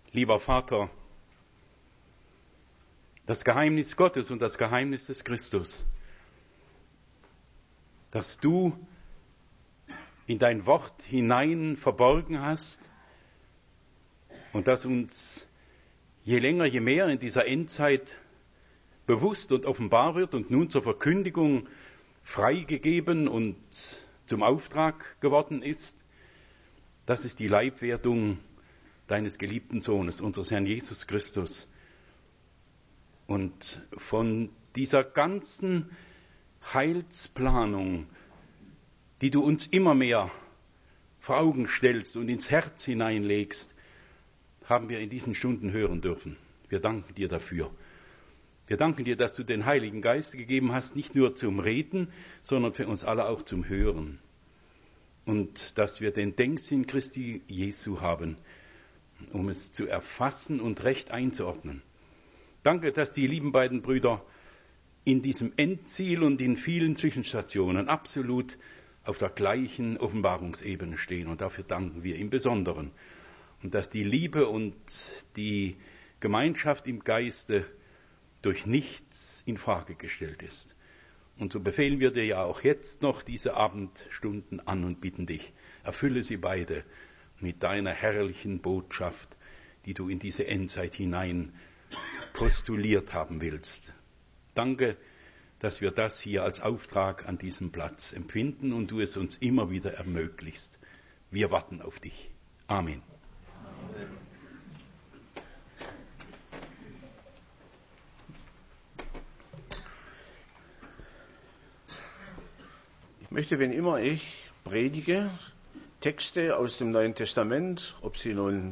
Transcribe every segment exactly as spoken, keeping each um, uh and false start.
Lieber Vater, das Geheimnis Gottes und das Geheimnis des Christus, das du in dein Wort hinein verborgen hast und das uns je länger, je mehr in dieser Endzeit bewusst und offenbar wird und nun zur Verkündigung freigegeben und zum Auftrag geworden ist, das ist die Leibwerdung deines geliebten Sohnes, unseres Herrn Jesus Christus. Und von dieser ganzen Heilsplanung, die du uns immer mehr vor Augen stellst und ins Herz hineinlegst, haben wir in diesen Stunden hören dürfen. Wir danken dir dafür. Wir danken dir, dass du den Heiligen Geist gegeben hast, nicht nur zum Reden, sondern für uns alle auch zum Hören. Und dass wir den Denksinn Christi Jesu haben, um es zu erfassen und recht einzuordnen. Danke, dass die lieben beiden Brüder in diesem Endziel und in vielen Zwischenstationen absolut auf der gleichen Offenbarungsebene stehen. Und dafür danken wir im Besonderen. Und dass die Liebe und die Gemeinschaft im Geiste durch nichts in Frage gestellt ist. Und so befehlen wir dir ja auch jetzt noch diese Abendstunden an und bitten dich, erfülle sie beide mit deiner herrlichen Botschaft, die du in diese Endzeit hinein postuliert haben willst. Danke, dass wir das hier als Auftrag an diesem Platz empfinden und du es uns immer wieder ermöglichst. Wir warten auf dich. Amen. Amen. Ich möchte, wenn immer ich predige, Texte aus dem Neuen Testament, ob sie nun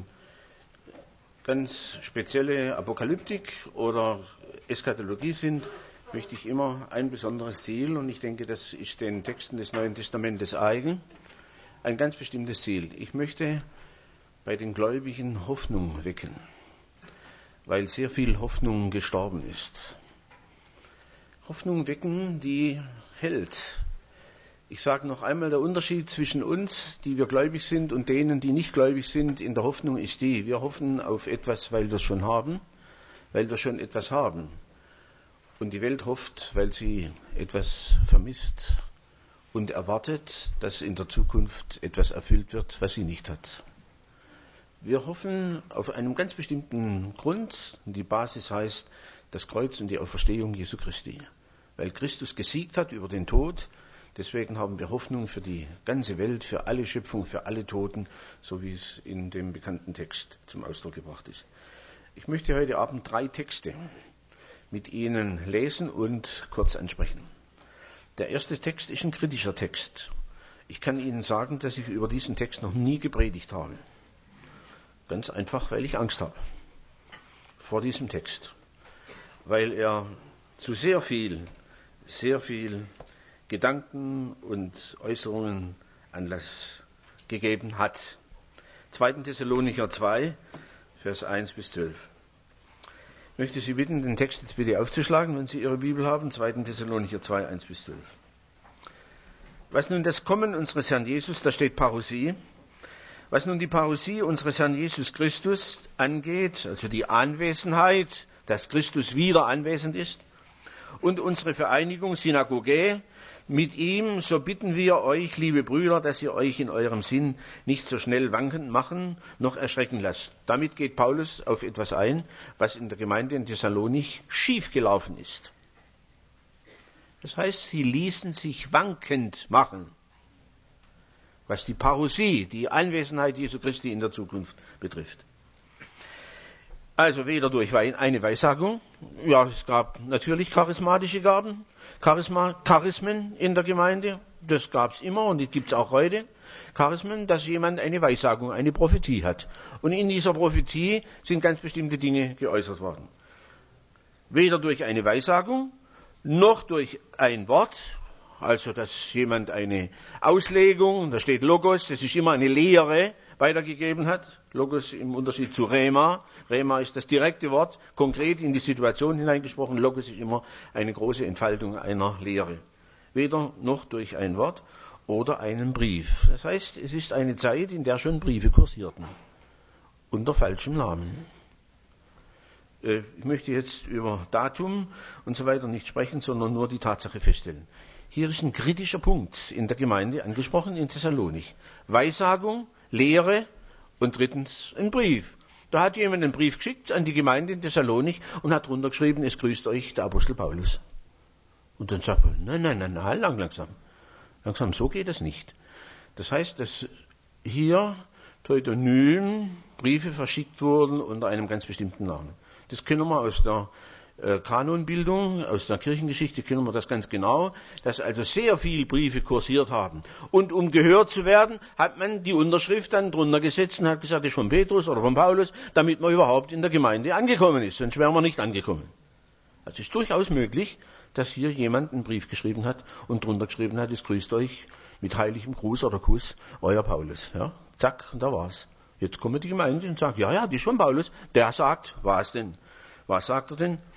ganz spezielle Apokalyptik oder Eschatologie sind, möchte ich immer ein besonderes Ziel, und ich denke, das ist den Texten des Neuen Testamentes eigen, ein ganz bestimmtes Ziel. Ich möchte bei den Gläubigen Hoffnung wecken, weil sehr viel Hoffnung gestorben ist. Hoffnung wecken, die hält. Ich sage noch einmal, der Unterschied zwischen uns, die wir gläubig sind, und denen, die nicht gläubig sind, in der Hoffnung ist die: Wir hoffen auf etwas, weil wir es schon haben, weil wir schon etwas haben. Und die Welt hofft, weil sie etwas vermisst und erwartet, dass in der Zukunft etwas erfüllt wird, was sie nicht hat. Wir hoffen auf einen ganz bestimmten Grund. Die Basis heißt das Kreuz und die Auferstehung Jesu Christi. Weil Christus gesiegt hat über den Tod. Deswegen haben wir Hoffnung für die ganze Welt, für alle Schöpfung, für alle Toten, so wie es in dem bekannten Text zum Ausdruck gebracht ist. Ich möchte heute Abend drei Texte mit Ihnen lesen und kurz ansprechen. Der erste Text ist ein kritischer Text. Ich kann Ihnen sagen, dass ich über diesen Text noch nie gepredigt habe. Ganz einfach, weil ich Angst habe vor diesem Text. Weil er zu sehr viel, sehr viel Gedanken und Äußerungen Anlass gegeben hat. zweiter Thessalonicher zwei, Vers eins bis zwölf. Ich möchte Sie bitten, den Text jetzt bitte aufzuschlagen, wenn Sie Ihre Bibel haben. zweiter Thessalonicher zwei, eins bis zwölf. Was nun das Kommen unseres Herrn Jesus, da steht Parousie, was nun die Parousie unseres Herrn Jesus Christus angeht, also die Anwesenheit, dass Christus wieder anwesend ist, und unsere Vereinigung, Synagoge, mit ihm, so bitten wir euch, liebe Brüder, dass ihr euch in eurem Sinn nicht so schnell wankend machen, noch erschrecken lasst. Damit geht Paulus auf etwas ein, was in der Gemeinde in Thessalonich schiefgelaufen ist. Das heißt, sie ließen sich wankend machen, was die Parousie, die Anwesenheit Jesu Christi in der Zukunft betrifft. Also weder durch eine Weissagung, ja, es gab natürlich charismatische Gaben, Charisma, Charismen in der Gemeinde, das gab es immer und die gibt es auch heute. Charismen, dass jemand eine Weissagung, eine Prophetie hat. Und in dieser Prophetie sind ganz bestimmte Dinge geäußert worden. Weder durch eine Weissagung, noch durch ein Wort, also dass jemand eine Auslegung, da steht Logos, das ist immer eine Lehre, weitergegeben hat. Logos im Unterschied zu Rema. Rema ist das direkte Wort, konkret in die Situation hineingesprochen. Logos ist immer eine große Entfaltung einer Lehre. Weder noch durch ein Wort oder einen Brief. Das heißt, es ist eine Zeit, in der schon Briefe kursierten. unter falschem Namen. Äh, ich möchte jetzt über Datum und so weiter nicht sprechen, sondern nur die Tatsache feststellen. Hier ist ein kritischer Punkt in der Gemeinde angesprochen in Thessalonich. Weissagung, Lehre und drittens ein Brief. Da hat jemand einen Brief geschickt an die Gemeinde in Thessalonich und hat drunter geschrieben, es grüßt euch der Apostel Paulus. Und dann sagt man, nein, nein, nein, nein, lang, langsam. Langsam, so geht das nicht. Das heißt, dass hier Pseudonym Briefe verschickt wurden unter einem ganz bestimmten Namen. Das kennen wir aus der äh, Kanonbildung, aus der Kirchengeschichte kennen wir das ganz genau, dass also sehr viele Briefe kursiert haben. Und um gehört zu werden, hat man die Unterschrift dann drunter gesetzt und hat gesagt, das ist von Petrus oder von Paulus, damit man überhaupt in der Gemeinde angekommen ist, sonst wären wir nicht angekommen. Also es ist durchaus möglich, dass hier jemand einen Brief geschrieben hat und drunter geschrieben hat, es grüßt euch mit heiligem Gruß oder Kuss, euer Paulus. Ja, zack, und da war's. Jetzt kommt die Gemeinde und sagt, ja, ja, die ist von Paulus. Der sagt, was denn? Was sagt er denn?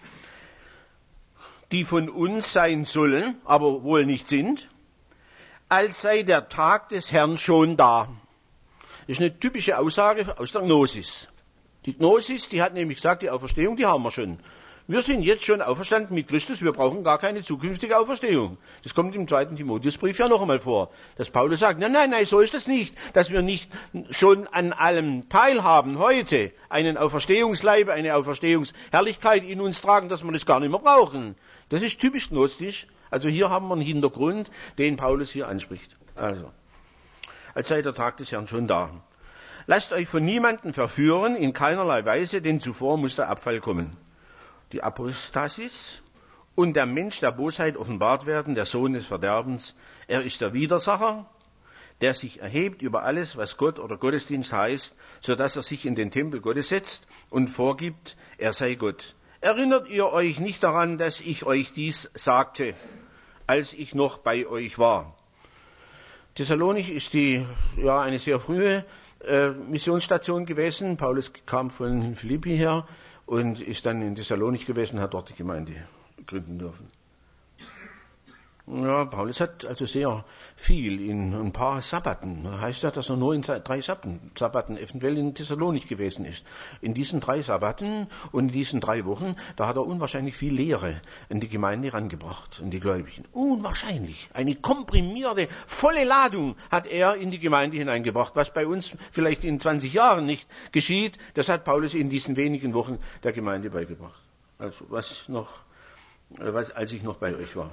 Die von uns sein sollen, aber wohl nicht sind, als sei der Tag des Herrn schon da. Das ist eine typische Aussage aus der Gnosis. Die Gnosis, die hat nämlich gesagt, die Auferstehung, die haben wir schon. Wir sind jetzt schon auferstanden mit Christus, wir brauchen gar keine zukünftige Auferstehung. Das kommt im zweiten Timotheusbrief ja noch einmal vor, dass Paulus sagt, nein, nein, nein, so ist das nicht, dass wir nicht schon an allem teilhaben heute, einen Auferstehungsleib, eine Auferstehungsherrlichkeit in uns tragen, dass wir das gar nicht mehr brauchen. Das ist typisch gnostisch, also hier haben wir einen Hintergrund, den Paulus hier anspricht. Also, als sei der Tag des Herrn schon da. Lasst euch von niemandem verführen, in keinerlei Weise, denn zuvor muss der Abfall kommen. Die Apostasis und der Mensch der Bosheit offenbart werden, der Sohn des Verderbens. Er ist der Widersacher, der sich erhebt über alles, was Gott oder Gottesdienst heißt, so dass er sich in den Tempel Gottes setzt und vorgibt, er sei Gott. Erinnert ihr euch nicht daran, dass ich euch dies sagte, als ich noch bei euch war? Thessalonich ist die, ja, eine sehr frühe äh, Missionsstation gewesen. Paulus kam von Philippi her und ist dann in Thessalonich gewesen und hat dort die Gemeinde gründen dürfen. Ja, Paulus hat also sehr viel in ein paar Sabbaten. Das heißt ja, dass er nur in drei Sabbaten, Sabbaten eventuell in Thessalonich gewesen ist. In diesen drei Sabbaten und in diesen drei Wochen, da hat er unwahrscheinlich viel Lehre in die Gemeinde rangebracht, in die Gläubigen. Unwahrscheinlich. Eine komprimierte, volle Ladung hat er in die Gemeinde hineingebracht. Was bei uns vielleicht in zwanzig Jahren nicht geschieht, das hat Paulus in diesen wenigen Wochen der Gemeinde beigebracht. Also was noch, was, als ich noch bei euch war.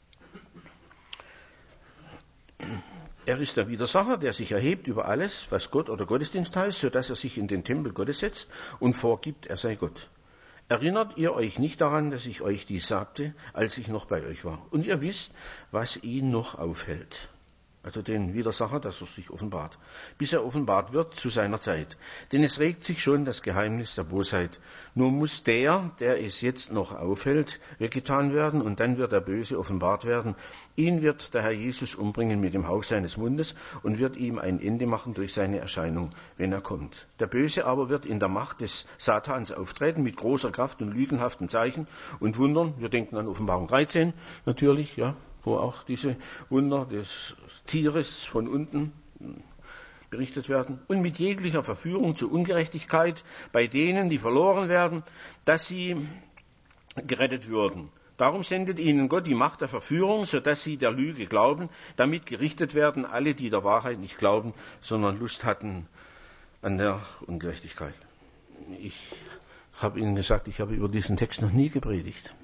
Er ist der Widersacher, der sich erhebt über alles, was Gott oder Gottesdienst heißt, sodass er sich in den Tempel Gottes setzt und vorgibt, er sei Gott. Erinnert ihr euch nicht daran, dass ich euch dies sagte, als ich noch bei euch war? Und ihr wisst, was ihn noch aufhält. Also den Widersacher, dass er sich offenbart, bis er offenbart wird zu seiner Zeit. Denn es regt sich schon das Geheimnis der Bosheit. Nur muss der, der es jetzt noch aufhält, weggetan werden und dann wird der Böse offenbart werden. Ihn wird der Herr Jesus umbringen mit dem Hauch seines Mundes und wird ihm ein Ende machen durch seine Erscheinung, wenn er kommt. Der Böse aber wird in der Macht des Satans auftreten mit großer Kraft und lügenhaften Zeichen und Wundern. Wir denken an Offenbarung dreizehn natürlich, ja, wo auch diese Wunder des Tieres von unten berichtet werden. Und mit jeglicher Verführung zur Ungerechtigkeit bei denen, die verloren werden, dass sie gerettet würden. Darum sendet ihnen Gott die Macht der Verführung, sodass sie der Lüge glauben, damit gerichtet werden alle, die der Wahrheit nicht glauben, sondern Lust hatten an der Ungerechtigkeit. Ich habe Ihnen gesagt, ich habe über diesen Text noch nie gepredigt.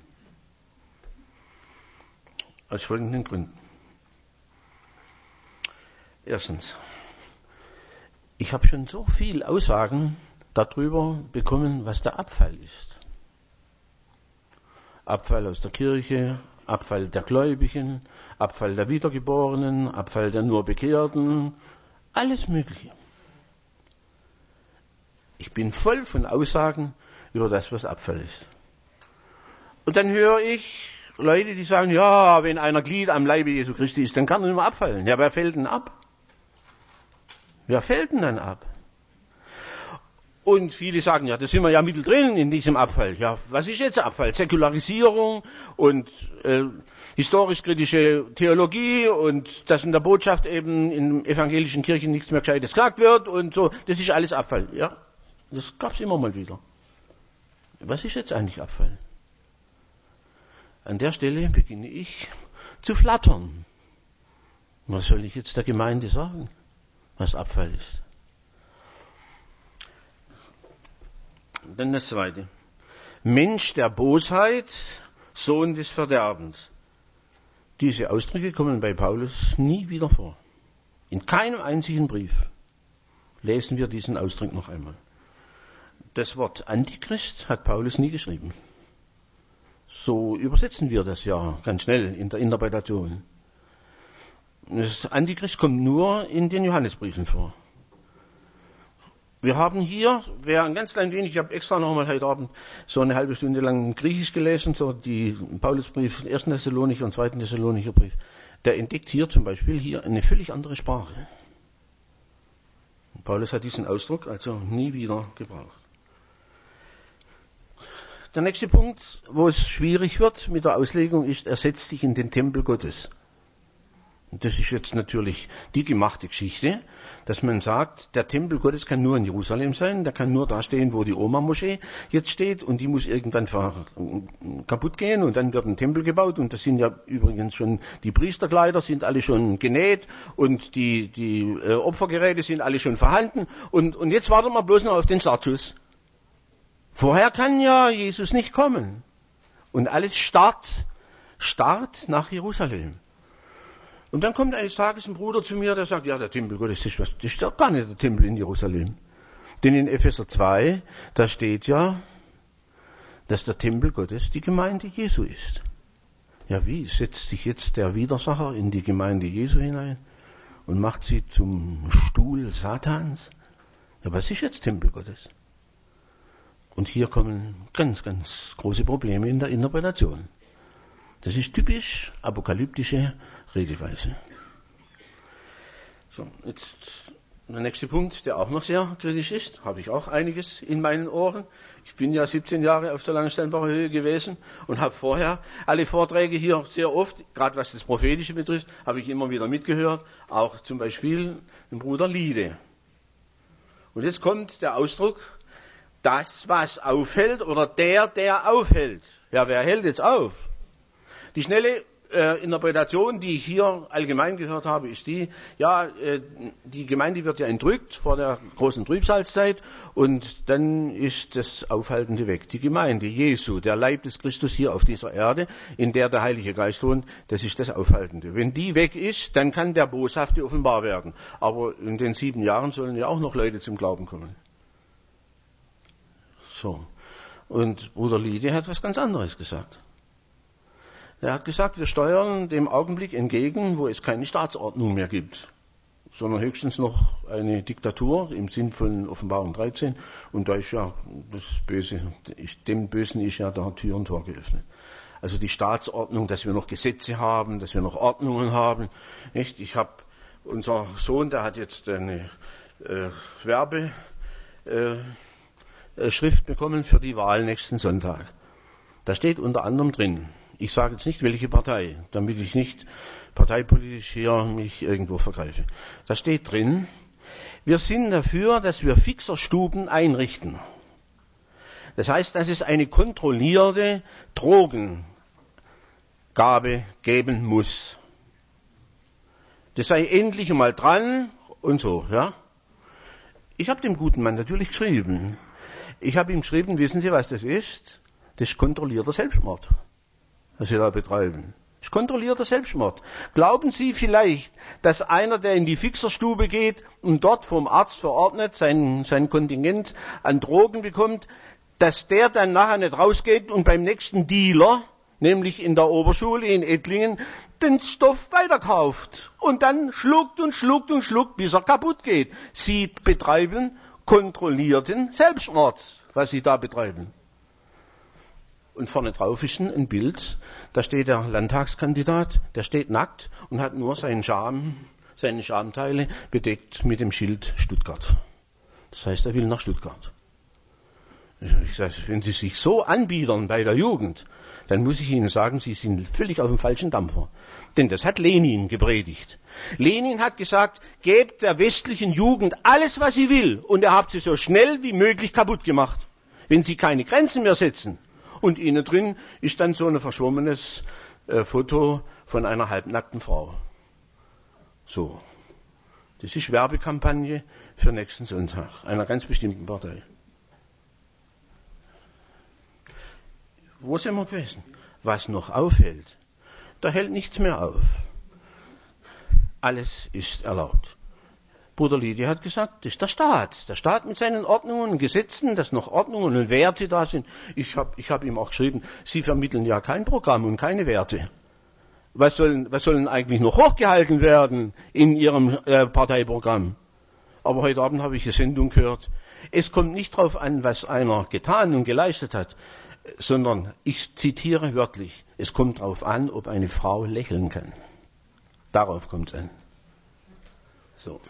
Aus folgenden Gründen. Erstens, ich habe schon so viel Aussagen darüber bekommen, was der Abfall ist. Abfall aus der Kirche, Abfall der Gläubigen, Abfall der Wiedergeborenen, Abfall der nur Bekehrten, alles Mögliche. Ich bin voll von Aussagen über das, was Abfall ist. Und dann höre ich Leute, die sagen, ja, wenn einer Glied am Leibe Jesu Christi ist, dann kann er nicht mehr abfallen. Ja, wer fällt denn ab? Wer fällt denn dann ab? Und viele sagen, ja, da sind wir ja mittendrin in diesem Abfall. Ja, was ist jetzt Abfall? Säkularisierung und äh, historisch-kritische Theologie und dass in der Botschaft eben in evangelischen Kirchen nichts mehr Gescheites gesagt wird und so, das ist alles Abfall. Ja, Das gab es immer mal wieder. Was ist jetzt eigentlich Abfall? An der Stelle beginne ich zu flattern. Was soll ich jetzt der Gemeinde sagen, was Abfall ist? Dann das Zweite. Mensch der Bosheit, Sohn des Verderbens. Diese Ausdrücke kommen bei Paulus nie wieder vor. In keinem einzigen Brief lesen wir diesen Ausdruck noch einmal. Das Wort Antichrist hat Paulus nie geschrieben. So übersetzen wir das ja ganz schnell in der Interpretation. Das Antichrist kommt nur in den Johannesbriefen vor. Wir haben hier, wer ein ganz klein wenig, ich habe extra nochmal heute Abend so eine halbe Stunde lang Griechisch gelesen, so die Paulusbrief, ersten Thessalonicher und zweiten Thessalonicher Brief, der entdeckt hier zum Beispiel hier eine völlig andere Sprache. Paulus hat diesen Ausdruck also nie wieder gebraucht. Der nächste Punkt, wo es schwierig wird mit der Auslegung, ist, er setzt sich in den Tempel Gottes. Und das ist jetzt natürlich die gemachte Geschichte, dass man sagt, der Tempel Gottes kann nur in Jerusalem sein, der kann nur da stehen, wo die Oma-Moschee jetzt steht, und die muss irgendwann kaputt gehen, und dann wird ein Tempel gebaut, und das sind ja übrigens schon, die Priesterkleider sind alle schon genäht, und die, die äh, Opfergeräte sind alle schon vorhanden, und, und jetzt warten wir bloß noch auf den Startschuss. Vorher kann ja Jesus nicht kommen. Und alles Start, Start nach Jerusalem. Und dann kommt eines Tages ein Bruder zu mir, der sagt, ja, der Tempel Gottes, das ist doch gar nicht der Tempel in Jerusalem. Denn in Epheser zwei, da steht ja, dass der Tempel Gottes die Gemeinde Jesu ist. Ja, wie setzt sich jetzt der Widersacher in die Gemeinde Jesu hinein und macht sie zum Stuhl Satans? Ja, was ist jetzt Tempel Gottes? Und hier kommen ganz, ganz große Probleme in der Interpretation. Das ist typisch apokalyptische Redeweise. So, jetzt der nächste Punkt, der auch noch sehr kritisch ist, habe ich auch einiges in meinen Ohren. Ich bin ja siebzehn Jahre auf der Langensteinbacher Höhe gewesen und habe vorher alle Vorträge hier sehr oft, gerade was das Prophetische betrifft, habe ich immer wieder mitgehört, auch zum Beispiel den Bruder Liede. Und jetzt kommt der Ausdruck, das, was aufhält, oder der, der aufhält. Ja, wer hält jetzt auf? Die schnelle äh, Interpretation, die ich hier allgemein gehört habe, ist die, ja, äh, die Gemeinde wird ja entrückt vor der großen Trübsalzeit, und dann ist das Aufhaltende weg. Die Gemeinde Jesu, der Leib des Christus hier auf dieser Erde, in der der Heilige Geist wohnt, das ist das Aufhaltende. Wenn die weg ist, dann kann der Boshafte offenbar werden. Aber in den sieben Jahren sollen ja auch noch Leute zum Glauben kommen. So. Und Bruder Liede hat was ganz anderes gesagt. Er hat gesagt, wir steuern dem Augenblick entgegen, wo es keine Staatsordnung mehr gibt, sondern höchstens noch eine Diktatur im Sinn von Offenbarung dreizehn. Und da ist ja das Böse, dem Bösen ist ja da Tür und Tor geöffnet. Also die Staatsordnung, dass wir noch Gesetze haben, dass wir noch Ordnungen haben. Nicht? Ich habe, unser Sohn, der hat jetzt eine äh, Werbe, äh, Schrift bekommen für die Wahl nächsten Sonntag. Da steht unter anderem drin, ich sage jetzt nicht welche Partei, damit ich nicht parteipolitisch hier mich irgendwo vergreife. Da steht drin, wir sind dafür, dass wir Fixerstuben einrichten. Das heißt, dass es eine kontrollierte Drogengabe geben muss. Das sei endlich mal dran und so, ja. Ich habe dem guten Mann natürlich geschrieben. Ich habe ihm geschrieben, wissen Sie, was das ist? Das ist kontrollierter Selbstmord, was Sie da betreiben. Das ist kontrollierter Selbstmord. Glauben Sie vielleicht, dass einer, der in die Fixerstube geht und dort vom Arzt verordnet sein, sein Kontingent an Drogen bekommt, dass der dann nachher nicht rausgeht und beim nächsten Dealer, nämlich in der Oberschule in Ettlingen, den Stoff weiterkauft und dann schluckt und schluckt und schluckt, bis er kaputt geht? Sie betreiben kontrollierten Selbstmord, was sie da betreiben. Und vorne drauf ist ein Bild, da steht der Landtagskandidat, der steht nackt und hat nur seinen Scham, seine Schamteile bedeckt mit dem Schild Stuttgart. Das heißt, er will nach Stuttgart. Ich das, wenn Sie sich so anbiedern bei der Jugend, dann muss ich Ihnen sagen, Sie sind völlig auf dem falschen Dampfer. Denn das hat Lenin gepredigt. Lenin hat gesagt, gebt der westlichen Jugend alles, was sie will, und ihr habt sie so schnell wie möglich kaputt gemacht, wenn sie keine Grenzen mehr setzen. Und innen drin ist dann so ein verschwommenes äh, Foto von einer halbnackten Frau. So. Das ist Werbekampagne für nächsten Sonntag, einer ganz bestimmten Partei. Wo sind wir gewesen? Was noch aufhält, da hält nichts mehr auf. Alles ist erlaubt. Bruder Lydia hat gesagt, das ist der Staat. Der Staat mit seinen Ordnungen und Gesetzen, dass noch Ordnungen und Werte da sind. Ich habe ich hab ihm auch geschrieben, Sie vermitteln ja kein Programm und keine Werte. Was sollen, was sollen eigentlich noch hochgehalten werden in Ihrem äh, Parteiprogramm? Aber heute Abend habe ich eine Sendung gehört. Es kommt nicht darauf an, was einer getan und geleistet hat, sondern, ich zitiere wörtlich, es kommt darauf an, ob eine Frau lächeln kann. Darauf kommt es an. So.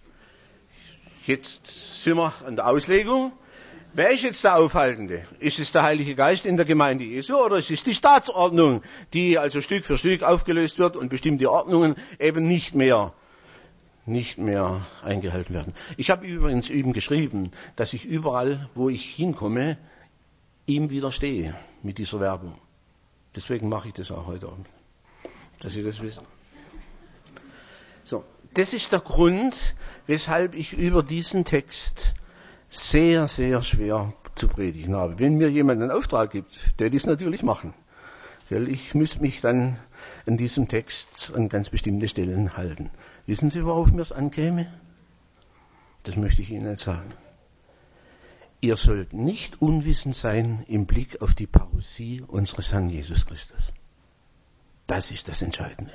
Jetzt sind wir an der Auslegung. Wer ist jetzt der Aufhaltende? Ist es der Heilige Geist in der Gemeinde Jesu oder ist es die Staatsordnung, die also Stück für Stück aufgelöst wird und bestimmte Ordnungen eben nicht mehr, nicht mehr eingehalten werden? Ich habe übrigens eben geschrieben, dass ich überall, wo ich hinkomme, ihm widerstehe mit dieser Werbung. Deswegen mache ich das auch heute Abend, dass Sie das wissen. So, das ist der Grund, weshalb ich über diesen Text sehr, sehr schwer zu predigen habe. Wenn mir jemand einen Auftrag gibt, der das natürlich machen. Weil ich muss mich dann an diesem Text an ganz bestimmte Stellen halten. Wissen Sie, worauf mir es ankäme? Das möchte ich Ihnen jetzt sagen. Ihr sollt nicht unwissend sein im Blick auf die Parousie unseres Herrn Jesus Christus. Das ist das Entscheidende.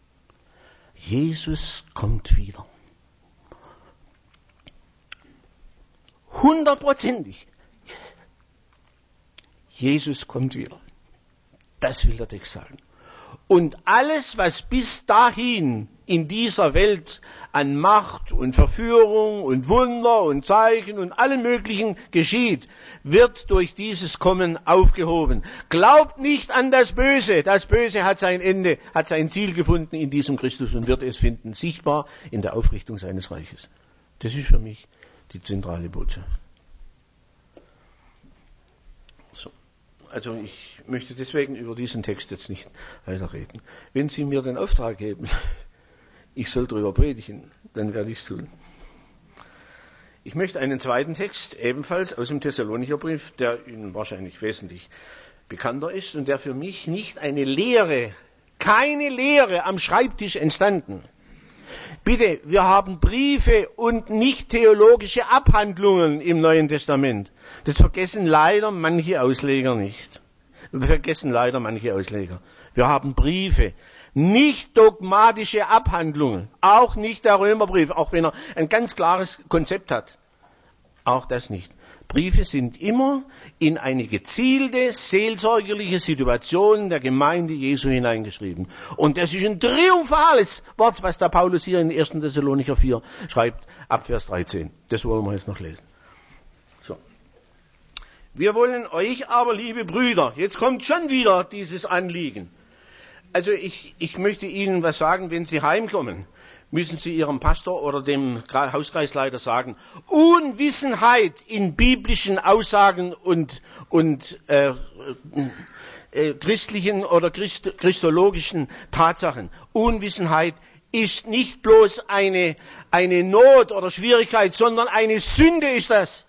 Jesus kommt wieder. Hundertprozentig. Jesus kommt wieder. Das will der Text sagen. Und alles, was bis dahin in dieser Welt an Macht und Verführung und Wunder und Zeichen und allem Möglichen geschieht, wird durch dieses Kommen aufgehoben. Glaubt nicht an das Böse. Das Böse hat sein Ende, hat sein Ziel gefunden in diesem Christus und wird es finden, sichtbar in der Aufrichtung seines Reiches. Das ist für mich die zentrale Botschaft. So. Also ich möchte deswegen über diesen Text jetzt nicht weiter reden. Wenn Sie mir den Auftrag geben, ich soll darüber predigen, dann werde ich es tun. Ich möchte einen zweiten Text, ebenfalls aus dem Thessalonicher Brief, der Ihnen wahrscheinlich wesentlich bekannter ist und der für mich nicht eine Lehre, keine Lehre am Schreibtisch entstanden. Bitte, wir haben Briefe und nicht theologische Abhandlungen im Neuen Testament. Das vergessen leider manche Ausleger nicht. Wir vergessen leider manche Ausleger. Wir haben Briefe, nicht dogmatische Abhandlungen, auch nicht der Römerbrief, auch wenn er ein ganz klares Konzept hat. Auch das nicht. Briefe sind immer in eine gezielte, seelsorgerliche Situation der Gemeinde Jesu hineingeschrieben. Und das ist ein triumphales Wort, was der Paulus hier in ersten Thessalonicher vier schreibt, ab Vers dreizehn. Das wollen wir jetzt noch lesen. So. Wir wollen euch aber, liebe Brüder, jetzt kommt schon wieder dieses Anliegen. Also ich, ich möchte Ihnen was sagen, wenn Sie heimkommen, müssen Sie Ihrem Pastor oder dem Hauskreisleiter sagen, Unwissenheit in biblischen Aussagen und, und äh, äh, christlichen oder Christ, christologischen Tatsachen. Unwissenheit ist nicht bloß eine, eine Not oder Schwierigkeit, sondern eine Sünde ist das.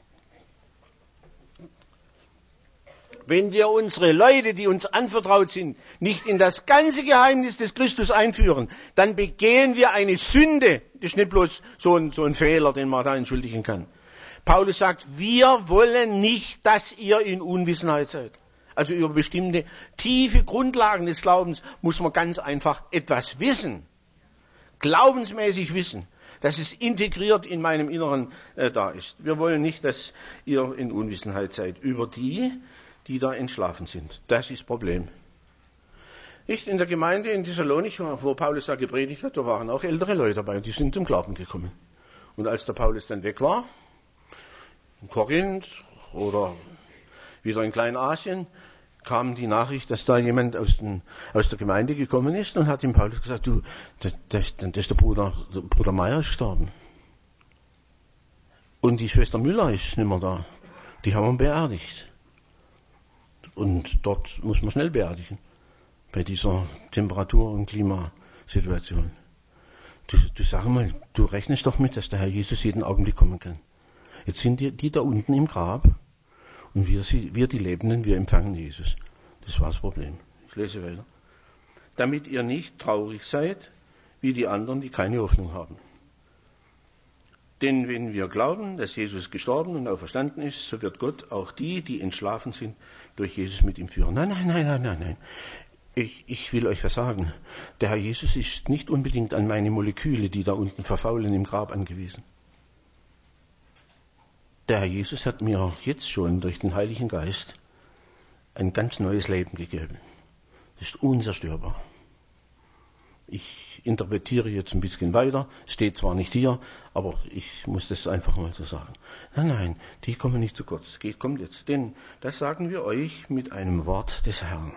Wenn wir unsere Leute, die uns anvertraut sind, nicht in das ganze Geheimnis des Christus einführen, dann begehen wir eine Sünde. Das ist nicht bloß so ein, so ein Fehler, den man da entschuldigen kann. Paulus sagt, wir wollen nicht, dass ihr in Unwissenheit seid. Also über bestimmte tiefe Grundlagen des Glaubens muss man ganz einfach etwas wissen. Glaubensmäßig wissen, dass es integriert in meinem Inneren äh, da ist. Wir wollen nicht, dass ihr in Unwissenheit seid über die, die da entschlafen sind. Das ist das Problem. Nicht in der Gemeinde in Thessalonich, wo Paulus da gepredigt hat, da waren auch ältere Leute dabei, die sind zum Glauben gekommen. Und als der Paulus dann weg war, in Korinth oder Wieder in Kleinasien kam die Nachricht, dass da jemand aus, den, aus der Gemeinde gekommen ist und hat dem Paulus gesagt, du, das, das, das ist der Bruder, der Bruder Meier ist gestorben. Und die Schwester Müller ist nicht mehr da. Die haben wir beerdigt. Und dort muss man schnell beerdigen. Bei dieser Temperatur- und Klimasituation. Du, du sag mal, du rechnest doch mit, dass der Herr Jesus jeden Augenblick kommen kann. Jetzt sind die, die da unten im Grab und wir, wir die Lebenden, wir empfangen Jesus. Das war das Problem. Ich lese weiter. Damit ihr nicht traurig seid, wie die anderen, die keine Hoffnung haben. Denn wenn wir glauben, dass Jesus gestorben und auferstanden ist, so wird Gott auch die, die entschlafen sind, durch Jesus mit ihm führen. Nein, nein, nein, nein, nein, nein. Ich, ich will euch was sagen. Der Herr Jesus ist nicht unbedingt an meine Moleküle, die da unten verfaulen, im Grab angewiesen. Der Herr Jesus hat mir jetzt schon durch den Heiligen Geist ein ganz neues Leben gegeben. Das ist unzerstörbar. Ich interpretiere jetzt ein bisschen weiter, steht zwar nicht hier, aber ich muss das einfach mal so sagen. Nein, nein, die kommen nicht zu kurz. Geht, kommt jetzt, denn das sagen wir euch mit einem Wort des Herrn.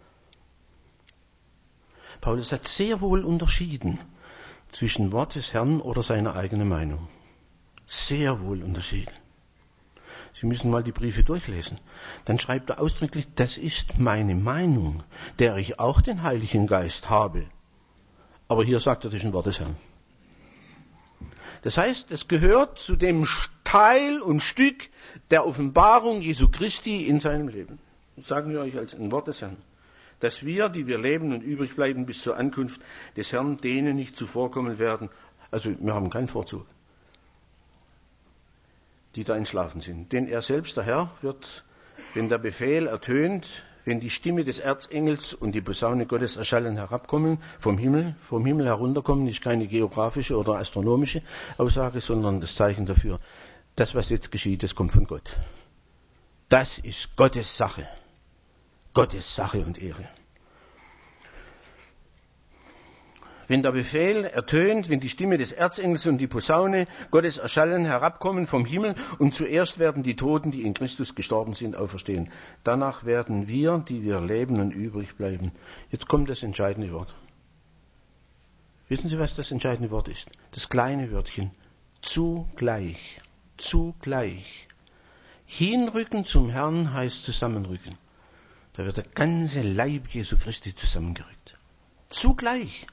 Paulus hat sehr wohl unterschieden zwischen Wort des Herrn oder seiner eigenen Meinung. Sehr wohl unterschieden. Sie müssen mal die Briefe durchlesen. Dann schreibt er ausdrücklich, das ist meine Meinung, der ich auch den Heiligen Geist habe. Aber hier sagt er, das ist ein Wort des Herrn. Das heißt, es gehört zu dem Teil und Stück der Offenbarung Jesu Christi in seinem Leben. Das sagen wir euch als ein Wort des Herrn. Dass wir, die wir leben und übrig bleiben bis zur Ankunft des Herrn, denen nicht zuvorkommen werden. Also wir haben keinen Vorzug, die da entschlafen sind. Denn er selbst, der Herr, wird, wenn der Befehl ertönt, wenn die Stimme des Erzengels und die Posaune Gottes erschallen, herabkommen, vom Himmel, vom Himmel herunterkommen, ist keine geografische oder astronomische Aussage, sondern das Zeichen dafür, das, was jetzt geschieht, das kommt von Gott. Das ist Gottes Sache. Gottes Sache und Ehre. Wenn der Befehl ertönt, wenn die Stimme des Erzengels und die Posaune Gottes erschallen, herabkommen vom Himmel und zuerst werden die Toten, die in Christus gestorben sind, auferstehen. Danach werden wir, die wir leben und übrig bleiben. Jetzt kommt das entscheidende Wort. Wissen Sie, was das entscheidende Wort ist? Das kleine Wörtchen. Zugleich. Zugleich. Hinrücken zum Herrn heißt zusammenrücken. Da wird der ganze Leib Jesu Christi zusammengerückt. Zugleich.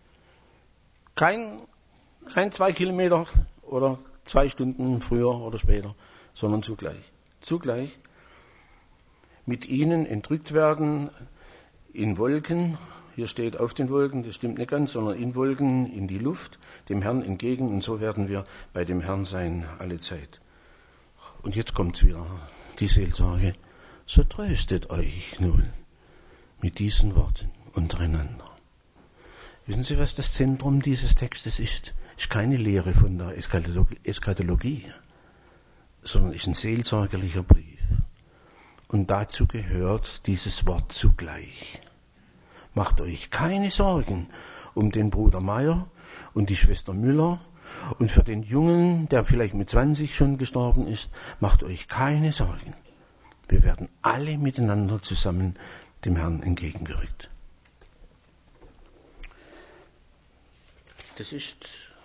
Kein, kein zwei Kilometer oder zwei Stunden früher oder später, sondern zugleich. Zugleich mit ihnen entrückt werden in Wolken, hier steht auf den Wolken, das stimmt nicht ganz, sondern in Wolken, in die Luft, dem Herrn entgegen, und so werden wir bei dem Herrn sein alle Zeit. Und jetzt kommt's wieder, die Seelsorge. So tröstet euch nun mit diesen Worten untereinander. Wissen Sie, was das Zentrum dieses Textes ist? Ist keine Lehre von der Eschatologie, sondern ist ein seelsorgerlicher Brief. Und dazu gehört dieses Wort zugleich. Macht euch keine Sorgen um den Bruder Meier und die Schwester Müller und für den Jungen, der vielleicht mit zwanzig schon gestorben ist. Macht euch keine Sorgen. Wir werden alle miteinander zusammen dem Herrn entgegengerückt. Das ist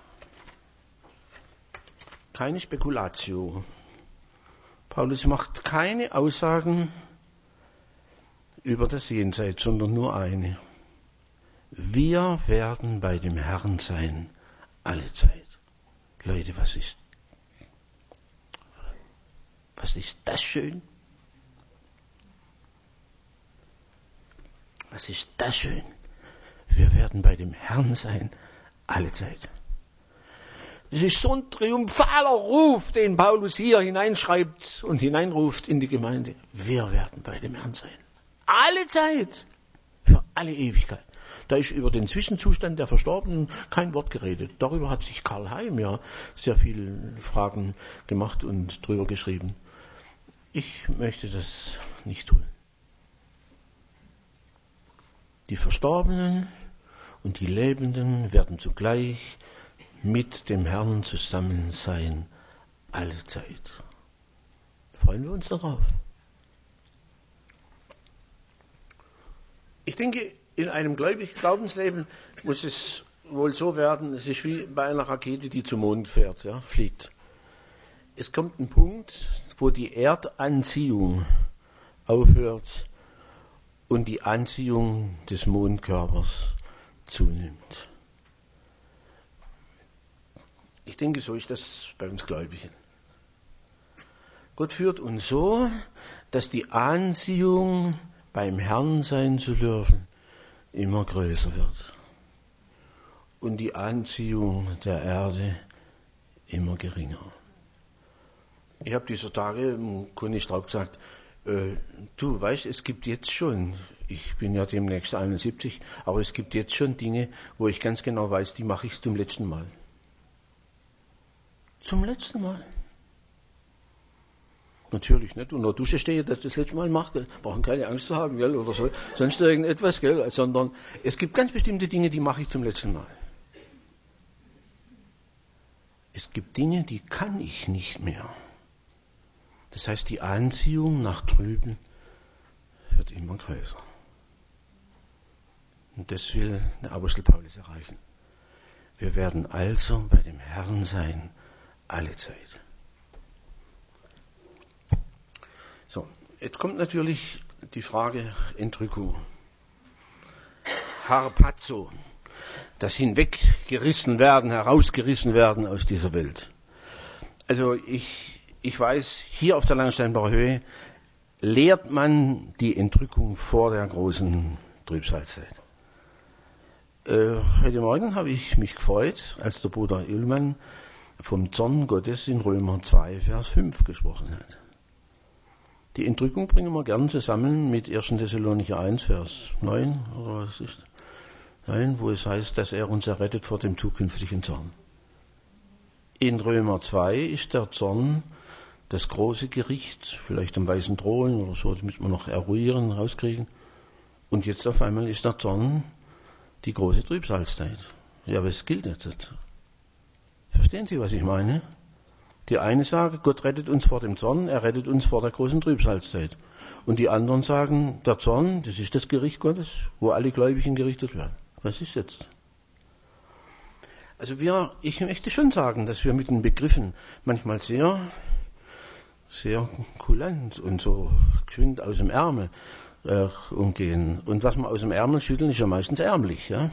keine Spekulatio. Paulus macht keine Aussagen über das Jenseits, sondern nur eine. Wir werden bei dem Herrn sein, alle Zeit. Leute, was ist, was ist das schön? Was ist das schön? Wir werden bei dem Herrn sein, alle Zeit. Das ist so ein triumphaler Ruf, den Paulus hier hineinschreibt und hineinruft in die Gemeinde. Wir werden bei dem Herrn sein. Alle Zeit. Für alle Ewigkeit. Da ist über den Zwischenzustand der Verstorbenen kein Wort geredet. Darüber hat sich Karl Heim ja sehr viele Fragen gemacht und drüber geschrieben. Ich möchte das nicht tun. Die Verstorbenen und die Lebenden werden zugleich mit dem Herrn zusammen sein, alle Zeit. Freuen wir uns darauf? Ich denke, in einem gläubigen Glaubensleben muss es wohl so werden, es ist wie bei einer Rakete, die zum Mond fährt, ja, fliegt. Es kommt ein Punkt, wo die Erdanziehung aufhört und die Anziehung des Mondkörpers zunimmt. Ich denke, so ist das bei uns Gläubigen. Gott führt uns so, dass die Anziehung, beim Herrn sein zu dürfen, immer größer wird. Und die Anziehung der Erde immer geringer. Ich habe dieser Tage im Conny Straub gesagt, äh, du weißt, es gibt jetzt schon, ich bin ja demnächst einundsiebzig, aber es gibt jetzt schon Dinge, wo ich ganz genau weiß, die mache ich zum letzten Mal. Zum letzten Mal. Natürlich nicht unter der Dusche stehe, dass ich das letzte Mal mache, brauchen keine Angst zu haben, gell, oder so, sonst irgendetwas, gell, sondern es gibt ganz bestimmte Dinge, die mache ich zum letzten Mal. Es gibt Dinge, die kann ich nicht mehr. Das heißt, die Anziehung nach drüben wird immer größer. Und das will der Apostel Paulus erreichen. Wir werden also bei dem Herrn sein, alle Zeit. So, jetzt kommt natürlich die Frage Entrückung. Harpazo, das Hinweggerissen werden, herausgerissen werden aus dieser Welt. Also ich, ich weiß, hier auf der Langensteinbacher Höhe lehrt man die Entrückung vor der großen Trübsalzeit. Äh, heute Morgen habe ich mich gefreut, als der Bruder Ullmann vom Zorn Gottes in Römer zwei, Vers fünf gesprochen hat. Die Entrückung bringen wir gern zusammen mit erster Thessalonicher eins, Vers neun, oder was ist? Nein, wo es heißt, dass er uns errettet vor dem zukünftigen Zorn. In Römer zwei ist der Zorn das große Gericht, vielleicht am weißen Thron oder so, das müssen wir noch eruieren, rauskriegen. Und jetzt auf einmal ist der Zorn die große Trübsalzeit. Ja, was gilt jetzt? Verstehen Sie, was ich meine? Die eine sagen, Gott rettet uns vor dem Zorn, er rettet uns vor der großen Trübsalzeit. Und die anderen sagen, der Zorn, das ist das Gericht Gottes, wo alle Gläubigen gerichtet werden. Was ist jetzt? Also wir, ich möchte schon sagen, dass wir mit den Begriffen manchmal sehr, sehr kulant und so geschwind aus dem Ärmel äh, umgehen. Und was wir aus dem Ärmel schütteln, ist ja meistens ärmlich, ja?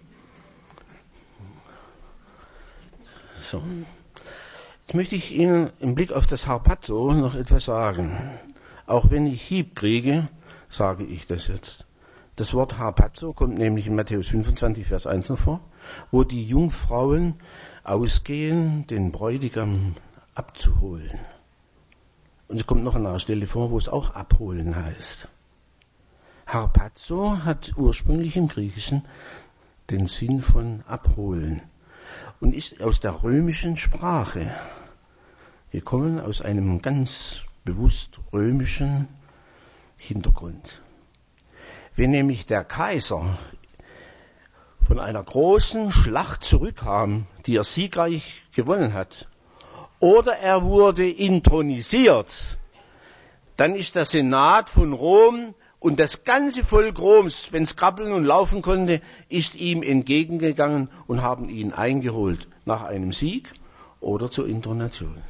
So. Jetzt möchte ich Ihnen im Blick auf das Harpazo noch etwas sagen. Auch wenn ich Hieb kriege, sage ich das jetzt. Das Wort Harpazo kommt nämlich in Matthäus fünfundzwanzig, Vers eins noch vor, wo die Jungfrauen ausgehen, den Bräutigam abzuholen. Und es kommt noch an einer Stelle vor, wo es auch abholen heißt. Harpazo hat ursprünglich im Griechischen den Sinn von abholen und ist aus der römischen Sprache. Wir kommen aus einem ganz bewusst römischen Hintergrund. Wenn nämlich der Kaiser von einer großen Schlacht zurückkam, die er siegreich gewonnen hat, oder er wurde intronisiert, dann ist der Senat von Rom und das ganze Volk Roms, wenn es krabbeln und laufen konnte, ist ihm entgegengegangen und haben ihn eingeholt nach einem Sieg oder zur Intronation.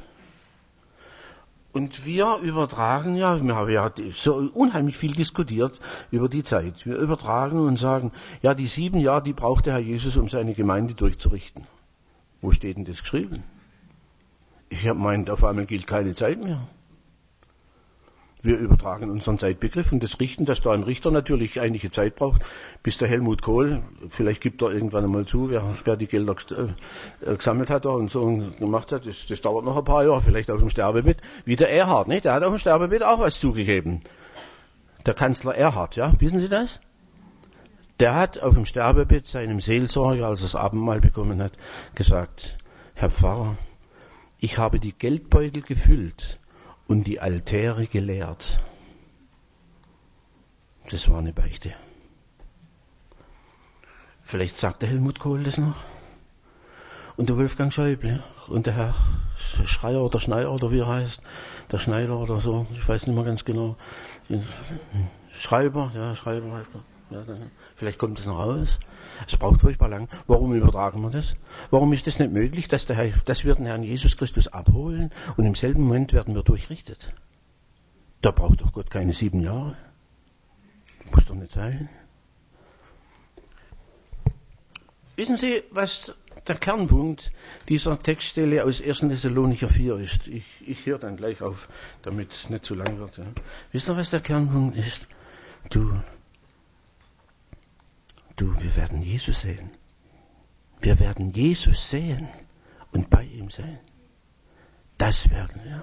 Und wir übertragen ja, wir haben ja so unheimlich viel diskutiert über die Zeit. Wir übertragen und sagen, ja, die sieben Jahre, die braucht der Herr Jesus, um seine Gemeinde durchzurichten. Wo steht denn das geschrieben? Ich habe meint, auf einmal gilt keine Zeit mehr. Wir übertragen unseren Zeitbegriff und das Richten, dass da ein Richter natürlich einige Zeit braucht, bis der Helmut Kohl, vielleicht gibt er irgendwann einmal zu, wer, wer die Gelder äh, gesammelt hat und so gemacht hat, das, das dauert noch ein paar Jahre, vielleicht auf dem Sterbebett, wie der Erhard, nicht? Der hat auf dem Sterbebett auch was zugegeben. Der Kanzler Erhard, ja, wissen Sie das? Der hat auf dem Sterbebett seinem Seelsorger, als er das Abendmahl bekommen hat, gesagt, Herr Pfarrer, ich habe die Geldbeutel gefüllt und die Altäre geleert. Das war eine Beichte. Vielleicht sagt der Helmut Kohl das noch. Und der Wolfgang Schäuble und der Herr Schreier oder Schneider oder wie er heißt, der Schneider oder so, ich weiß nicht mehr ganz genau. Schreiber, ja, Schreiber heißt er. Ja, dann, vielleicht kommt es noch raus. Es braucht furchtbar lang. Warum übertragen wir das? Warum ist das nicht möglich, dass, der Herr, dass wir den Herrn Jesus Christus abholen und im selben Moment werden wir durchrichtet? Da braucht doch Gott keine sieben Jahre. Muss doch nicht sein. Wissen Sie, was der Kernpunkt dieser Textstelle aus erster Thessalonicher vier ist? Ich, ich höre dann gleich auf, damit es nicht zu lang wird. Ja. Wisst ihr, was der Kernpunkt ist? Du, du, wir werden Jesus sehen. Wir werden Jesus sehen und bei ihm sein. Das werden wir.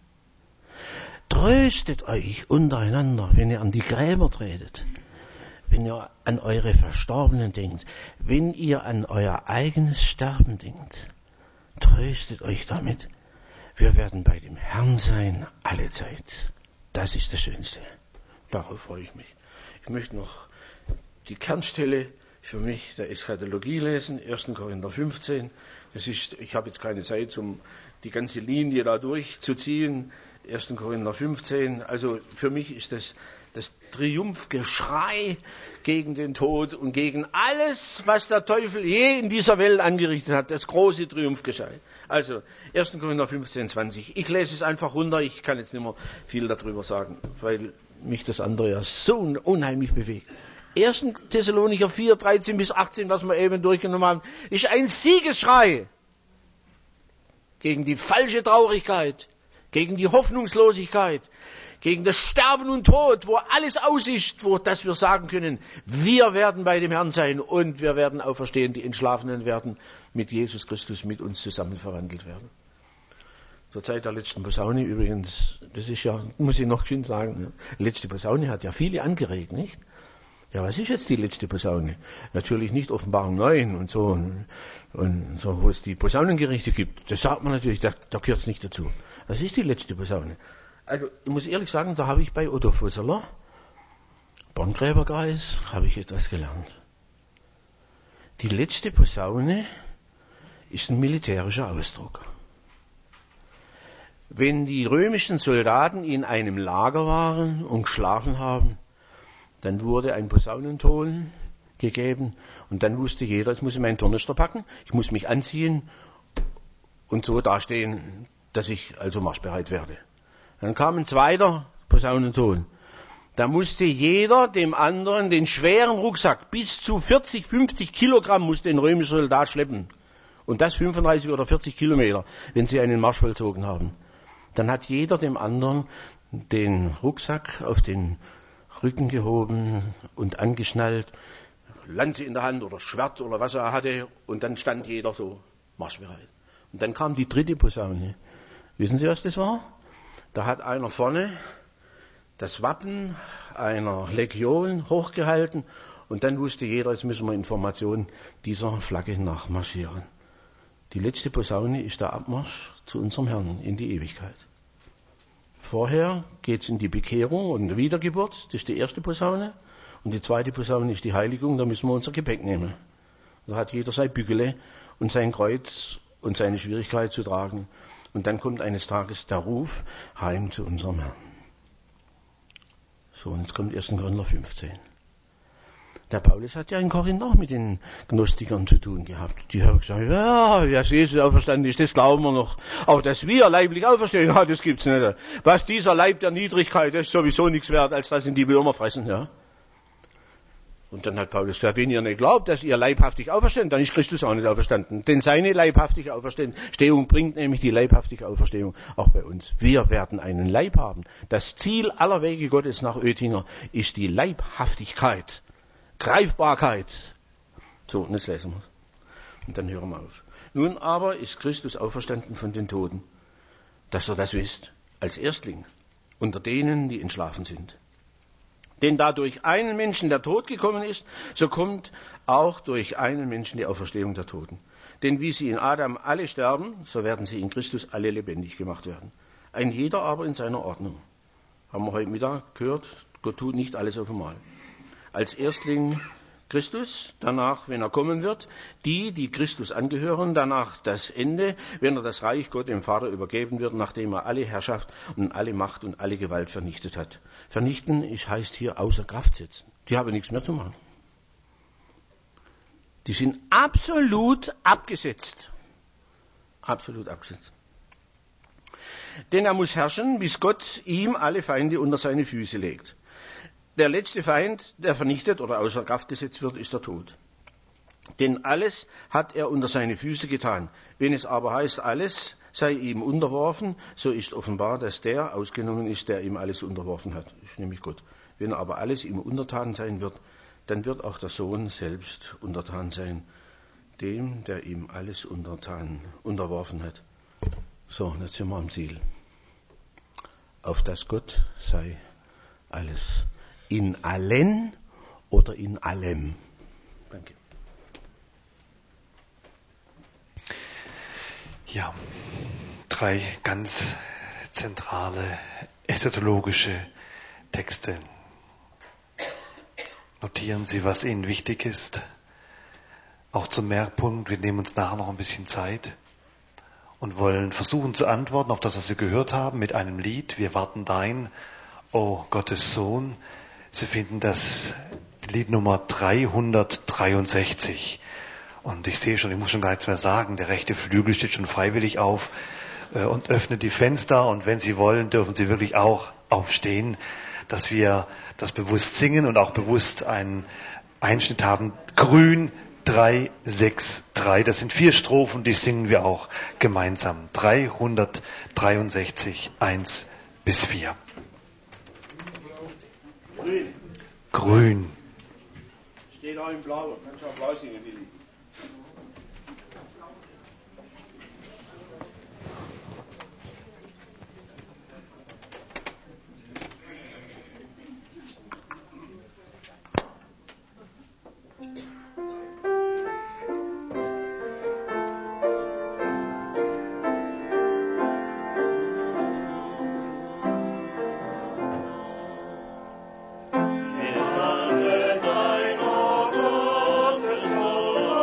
Tröstet euch untereinander, wenn ihr an die Gräber tretet. Wenn ihr an eure Verstorbenen denkt, wenn ihr an euer eigenes Sterben denkt, tröstet euch damit. Wir werden bei dem Herrn sein, alle Zeit. Das ist das Schönste. Darauf freue ich mich. Ich möchte noch die Kernstelle für mich der Eschatologie lesen, erster Korinther fünfzehn. Das ist, ich habe jetzt keine Zeit, um die ganze Linie da durchzuziehen. erster Korinther fünfzehn. Also für mich ist das das Triumphgeschrei gegen den Tod und gegen alles, was der Teufel je in dieser Welt angerichtet hat. Das große Triumphgeschrei. Also erster Korinther fünfzehn, zwanzig. Ich lese es einfach runter. Ich kann jetzt nicht mehr viel darüber sagen, weil mich das andere ja so unheimlich bewegt. erster Thessalonicher vier, dreizehn bis achtzehn, was wir eben durchgenommen haben, ist ein Siegesschrei gegen die falsche Traurigkeit, gegen die Hoffnungslosigkeit, gegen das Sterben und Tod, wo alles aus ist, wo, dass wir sagen können, wir werden bei dem Herrn sein und wir werden auferstehen, die Entschlafenen werden mit Jesus Christus mit uns zusammen verwandelt werden. Zur Zeit der letzten Posaune übrigens, das ist ja, muss ich noch schön sagen, die letzte Posaune hat ja viele angeregt, nicht? Ja, was ist jetzt die letzte Posaune? Natürlich nicht Offenbarung neun und so, und, und so, wo es die Posaunengerichte gibt. Das sagt man natürlich, da, da gehört es nicht dazu. Was ist die letzte Posaune? Also, ich muss ehrlich sagen, da habe ich bei Otto Fusseler, Borngräberkreis, habe ich etwas gelernt. Die letzte Posaune ist ein militärischer Ausdruck. Wenn die römischen Soldaten in einem Lager waren und geschlafen haben, dann wurde ein Posaunenton gegeben und dann wusste jeder, jetzt muss ich meinen Tornister packen, ich muss mich anziehen und so dastehen, dass ich also marschbereit werde. Dann kam ein zweiter Posaunenton. Da musste jeder dem anderen den schweren Rucksack, bis zu vierzig, fünfzig Kilogramm musste ein römischer Soldat schleppen. Und das fünfunddreißig oder vierzig Kilometer, wenn sie einen Marsch vollzogen haben. Dann hat jeder dem anderen den Rucksack auf den Rücken gehoben und angeschnallt, Lanze in der Hand oder Schwert oder was er hatte, und dann stand jeder so marschbereit. Und dann kam die dritte Posaune. Wissen Sie, was das war? Da hat einer vorne das Wappen einer Legion hochgehalten und dann wusste jeder, jetzt müssen wir Informationen dieser Flagge nachmarschieren. Die letzte Posaune ist der Abmarsch zu unserem Herrn in die Ewigkeit. Vorher geht es in die Bekehrung und die Wiedergeburt, das ist die erste Posaune. Und die zweite Posaune ist die Heiligung, da müssen wir unser Gepäck nehmen. Da hat jeder sein Bügele und sein Kreuz und seine Schwierigkeit zu tragen. Und dann kommt eines Tages der Ruf heim zu unserem Herrn. So, und jetzt kommt erster Korinther fünfzehn. Der Paulus hat ja in Korinth auch mit den Gnostikern zu tun gehabt. Die haben gesagt, ja, dass Jesus auferstanden ist, das glauben wir noch. Aber dass wir leiblich auferstehen, ja, das gibt's nicht. Was dieser Leib der Niedrigkeit, das ist sowieso nichts wert, als dass ihn die Würmer fressen, ja. Und dann hat Paulus gesagt, wenn ihr nicht glaubt, dass ihr leibhaftig aufersteht, dann ist Christus auch nicht auferstanden. Denn seine leibhaftige Auferstehung bringt nämlich die leibhaftige Auferstehung auch bei uns. Wir werden einen Leib haben. Das Ziel aller Wege Gottes nach Oetinger ist die Leibhaftigkeit, Greifbarkeit. So, und jetzt lesen wir. Und dann hören wir auf. Nun aber ist Christus auferstanden von den Toten, dass ihr das wisst, als Erstling unter denen, die entschlafen sind. Denn da durch einen Menschen der Tod gekommen ist, so kommt auch durch einen Menschen die Auferstehung der Toten. Denn wie sie in Adam alle sterben, so werden sie in Christus alle lebendig gemacht werden. Ein jeder aber in seiner Ordnung. Haben wir heute Mittag gehört, Gott tut nicht alles auf einmal. Als Erstling Christus, danach, wenn er kommen wird, die, die Christus angehören, danach das Ende, wenn er das Reich Gott dem Vater übergeben wird, nachdem er alle Herrschaft und alle Macht und alle Gewalt vernichtet hat. Vernichten ist, heißt hier außer Kraft setzen. Die haben nichts mehr zu machen. Die sind absolut abgesetzt. Absolut abgesetzt. Denn er muss herrschen, bis Gott ihm alle Feinde unter seine Füße legt. Der letzte Feind, der vernichtet oder außer Kraft gesetzt wird, ist der Tod. Denn alles hat er unter seine Füße getan. Wenn es aber heißt, alles sei ihm unterworfen, so ist offenbar, dass der ausgenommen ist, der ihm alles unterworfen hat. Das ist nämlich Gott. Wenn aber alles ihm untertan sein wird, dann wird auch der Sohn selbst untertan sein, dem, der ihm alles untertan, unterworfen hat. So, jetzt sind wir am Ziel. Auf das Gott sei alles. In allen oder in allem? Danke. Ja, drei ganz zentrale eschatologische Texte. Notieren Sie, was Ihnen wichtig ist. Auch zum Merkpunkt, wir nehmen uns nachher noch ein bisschen Zeit und wollen versuchen zu antworten auf das, was Sie gehört haben, mit einem Lied. Wir warten dein, o Gottes Sohn. Sie finden das Lied Nummer dreihundertdreiundsechzig. Und ich sehe schon, ich muss schon gar nichts mehr sagen. Der rechte Flügel steht schon freiwillig auf äh, und öffnet die Fenster. Und wenn Sie wollen, dürfen Sie wirklich auch aufstehen, dass wir das bewusst singen und auch bewusst einen Einschnitt haben. Grün drei sechs drei. Das sind vier Strophen, die singen wir auch gemeinsam. dreihundertdreiundsechzig, eins bis vier. Grün. Grün. Steht auch im Blau. Kannst du auch blau singen, Willi. Dein, o Gottes Sohn,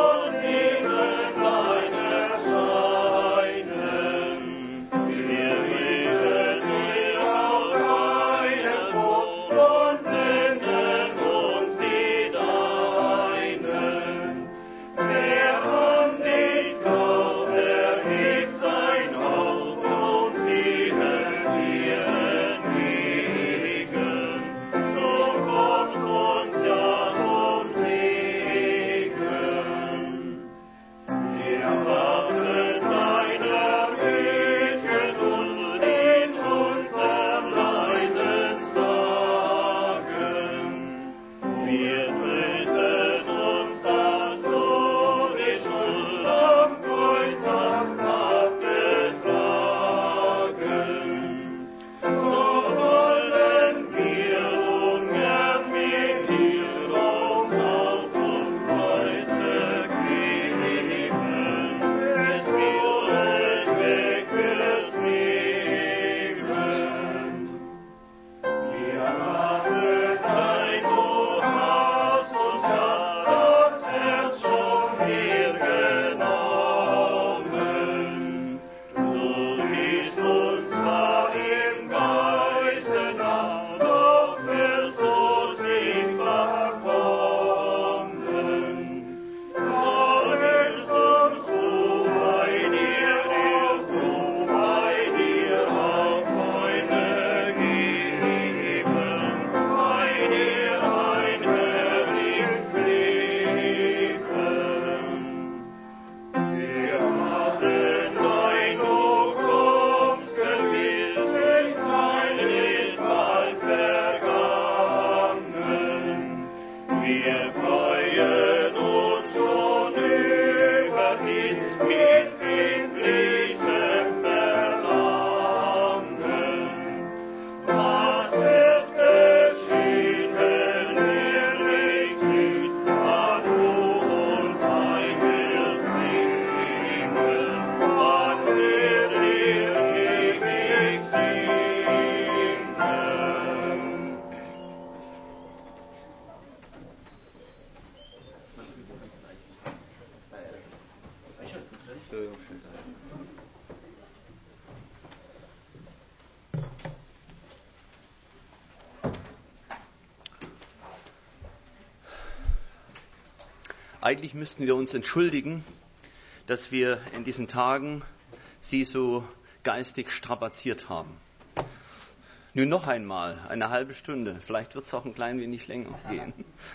Eigentlich müssten wir uns entschuldigen, dass wir in diesen Tagen Sie so geistig strapaziert haben. Nur noch einmal, eine halbe Stunde. Vielleicht wird es auch ein klein wenig länger gehen.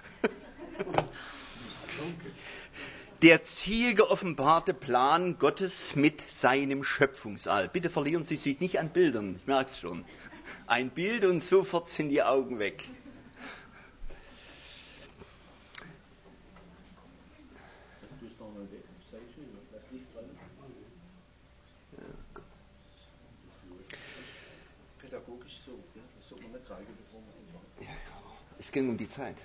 Der zielgeoffenbarte Plan Gottes mit seinem Schöpfungsall. Bitte verlieren Sie sich nicht an Bildern, ich merke es schon. Ein Bild und sofort sind die Augen weg. Pädagogisch so, ja? Das soll man nicht zeigen, bevor man es nicht macht. Ja, ja. Es ging um die Zeit.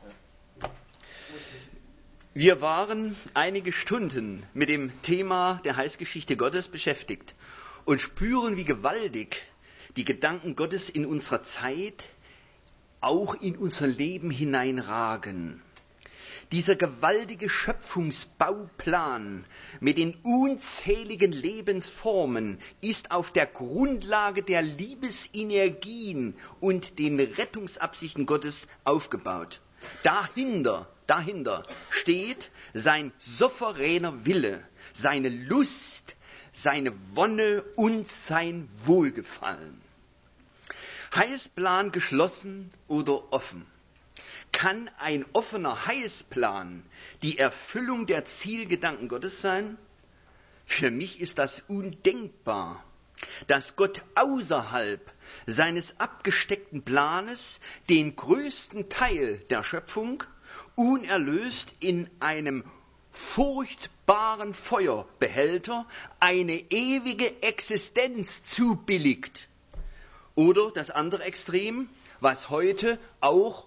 Wir waren einige Stunden mit dem Thema der Heilsgeschichte Gottes beschäftigt und spüren, wie gewaltig die Gedanken Gottes in unserer Zeit auch in unser Leben hineinragen. Dieser gewaltige Schöpfungsbauplan mit den unzähligen Lebensformen ist auf der Grundlage der Liebesenergien und den Rettungsabsichten Gottes aufgebaut. Dahinter, dahinter steht sein souveräner Wille, seine Lust, seine Wonne und sein Wohlgefallen. Heilsplan geschlossen oder offen. Kann ein offener Heilsplan die Erfüllung der Zielgedanken Gottes sein? Für mich ist das undenkbar, dass Gott außerhalb seines abgesteckten Planes den größten Teil der Schöpfung unerlöst in einem furchtbaren Feuerbehälter eine ewige Existenz zubilligt. Oder das andere Extrem, was heute auch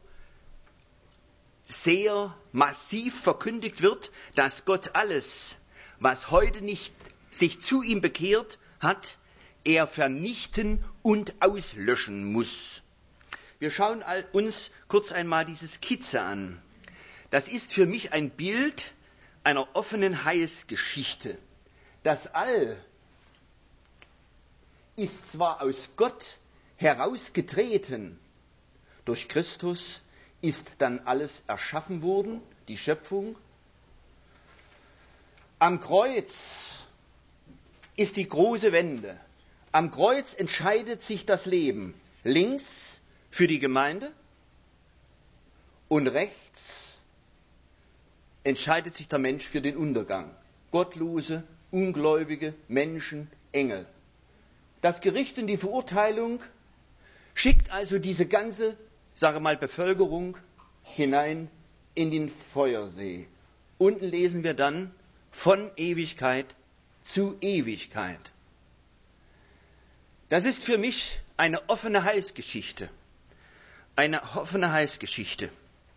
sehr massiv verkündigt wird, dass Gott alles, was heute nicht sich zu ihm bekehrt hat, er vernichten und auslöschen muss. Wir schauen uns kurz einmal diese Skizze an. Das ist für mich ein Bild einer offenen Heilsgeschichte. Das All ist zwar aus Gott herausgetreten, durch Christus ist dann alles erschaffen worden, die Schöpfung. Am Kreuz ist die große Wende. Am Kreuz entscheidet sich das Leben. Links für die Gemeinde und rechts entscheidet sich der Mensch für den Untergang. Gottlose, ungläubige Menschen, Engel. Das Gericht und die Verurteilung schickt also diese ganze, sage mal, Bevölkerung hinein in den Feuersee. Unten lesen wir dann von Ewigkeit zu Ewigkeit. Das ist für mich eine offene Heilsgeschichte. Eine offene Heilsgeschichte.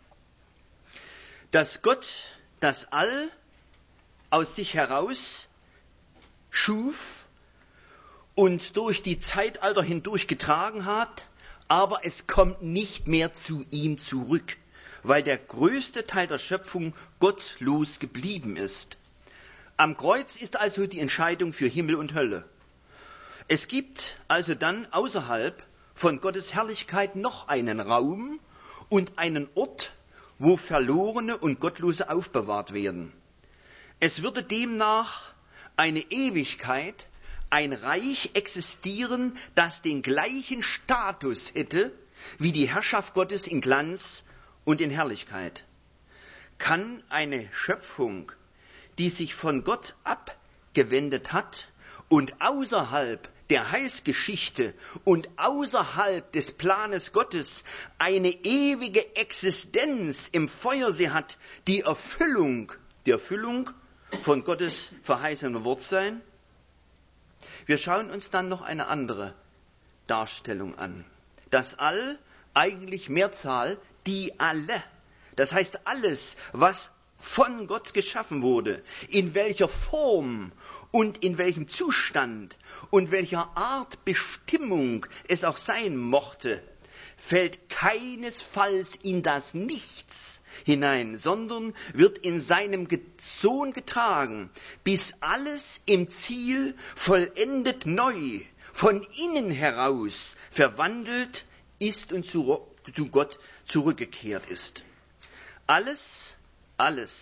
Dass Gott das All aus sich heraus schuf und durch die Zeitalter hindurch getragen hat, aber es kommt nicht mehr zu ihm zurück, weil der größte Teil der Schöpfung gottlos geblieben ist. Am Kreuz ist also die Entscheidung für Himmel und Hölle. Es gibt also dann außerhalb von Gottes Herrlichkeit noch einen Raum und einen Ort, wo Verlorene und Gottlose aufbewahrt werden. Es würde demnach eine Ewigkeit, ein Reich existieren, das den gleichen Status hätte wie die Herrschaft Gottes in Glanz und in Herrlichkeit. Kann eine Schöpfung, die sich von Gott abgewendet hat und außerhalb der Heilsgeschichte und außerhalb des Planes Gottes eine ewige Existenz im Feuersee hat, die Erfüllung, die Erfüllung von Gottes verheißenem Wort sein? Wir schauen uns dann noch eine andere Darstellung an. Das All, eigentlich Mehrzahl, die alle. Das heißt alles, was von Gott geschaffen wurde, in welcher Form und in welchem Zustand und welcher Art Bestimmung es auch sein mochte, fällt keinesfalls in das Nichts hinein, sondern wird in seinem Sohn getragen, bis alles im Ziel vollendet neu, von innen heraus verwandelt ist und zu, zu Gott zurückgekehrt ist. Alles, alles,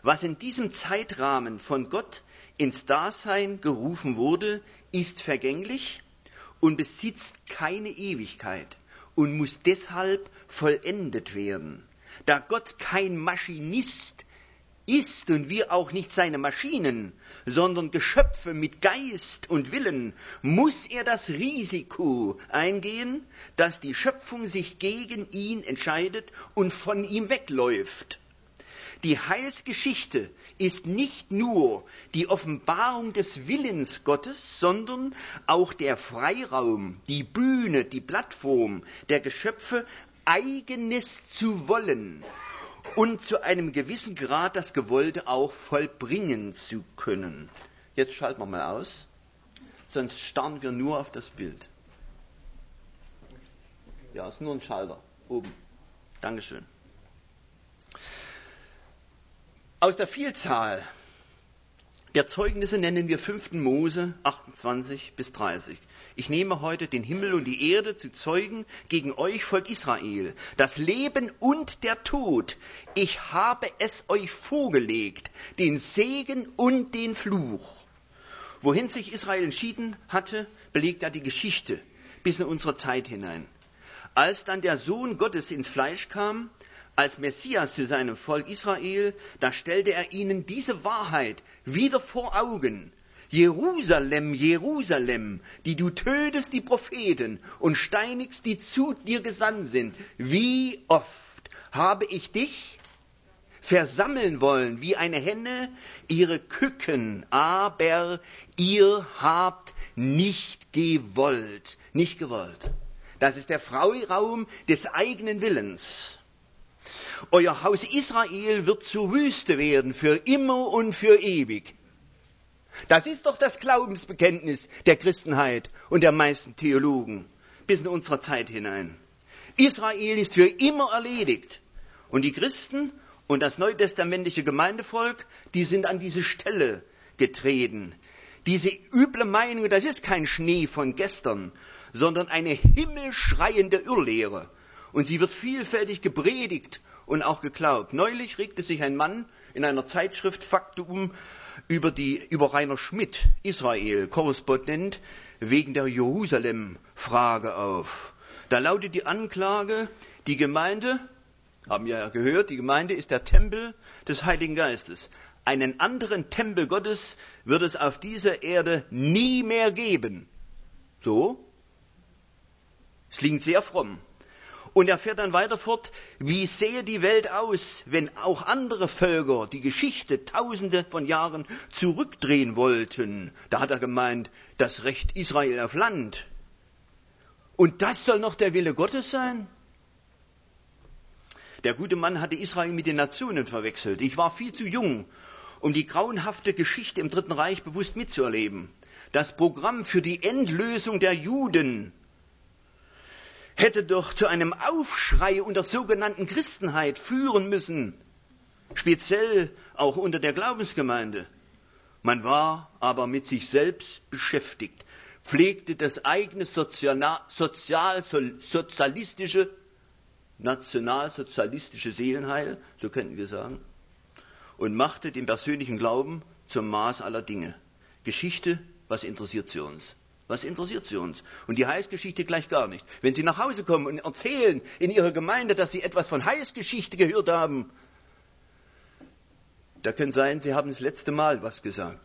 Was in diesem Zeitrahmen von Gott ins Dasein gerufen wurde, ist vergänglich und besitzt keine Ewigkeit und muss deshalb vollendet werden. Da Gott kein Maschinist ist und wir auch nicht seine Maschinen, sondern Geschöpfe mit Geist und Willen, muss er das Risiko eingehen, dass die Schöpfung sich gegen ihn entscheidet und von ihm wegläuft. Die Heilsgeschichte ist nicht nur die Offenbarung des Willens Gottes, sondern auch der Freiraum, die Bühne, die Plattform der Geschöpfe, Eigenes zu wollen und zu einem gewissen Grad das Gewollte auch vollbringen zu können. Jetzt schalten wir mal aus, sonst starren wir nur auf das Bild. Ja, es ist nur ein Schalter oben. Dankeschön. Aus der Vielzahl der Zeugnisse nennen wir fünften Mose achtundzwanzig bis dreißig. Ich nehme heute den Himmel und die Erde zu Zeugen gegen euch, Volk Israel. Das Leben und der Tod, ich habe es euch vorgelegt, den Segen und den Fluch. Wohin sich Israel entschieden hatte, belegt ja die Geschichte bis in unsere Zeit hinein. Als dann der Sohn Gottes ins Fleisch kam, als Messias zu seinem Volk Israel, da stellte er ihnen diese Wahrheit wieder vor Augen. Jerusalem, Jerusalem, die du tötest die Propheten und steinigst, die zu dir gesandt sind. Wie oft habe ich dich versammeln wollen, wie eine Henne ihre Küken, aber ihr habt nicht gewollt. Nicht gewollt. Das ist der Freiraum des eigenen Willens. Euer Haus Israel wird zur Wüste werden, für immer und für ewig. Das ist doch das Glaubensbekenntnis der Christenheit und der meisten Theologen bis in unsere Zeit hinein. Israel ist für immer erledigt. Und die Christen und das neutestamentliche Gemeindevolk, die sind an diese Stelle getreten. Diese üble Meinung, das ist kein Schnee von gestern, sondern eine himmelschreiende Irrlehre. Und sie wird vielfältig gepredigt und auch geglaubt. Neulich regte sich ein Mann in einer Zeitschrift Faktum über, die, über Rainer Schmidt, Israel-Korrespondent, wegen der Jerusalem-Frage auf. Da lautet die Anklage, die Gemeinde, haben wir ja gehört, die Gemeinde ist der Tempel des Heiligen Geistes. Einen anderen Tempel Gottes wird es auf dieser Erde nie mehr geben. So? Es klingt sehr fromm. Und er fährt dann weiter fort, wie sähe die Welt aus, wenn auch andere Völker die Geschichte tausende von Jahren zurückdrehen wollten. Da hat er gemeint, das Recht Israel auf Land. Und das soll noch der Wille Gottes sein? Der gute Mann hatte Israel mit den Nationen verwechselt. Ich war viel zu jung, um die grauenhafte Geschichte im Dritten Reich bewusst mitzuerleben. Das Programm für die Endlösung der Juden hätte doch zu einem Aufschrei unter sogenannten Christenheit führen müssen, speziell auch unter der Glaubensgemeinde. Man war aber mit sich selbst beschäftigt, pflegte das eigene sozial, sozial, sozialistische, nationalsozialistische Seelenheil, so könnten wir sagen, und machte den persönlichen Glauben zum Maß aller Dinge. Geschichte, was interessiert sie uns? Was interessiert sie uns? Und die Heilsgeschichte gleich gar nicht. Wenn Sie nach Hause kommen und erzählen in Ihrer Gemeinde, dass Sie etwas von Heilsgeschichte gehört haben, da kann sein, Sie haben das letzte Mal was gesagt.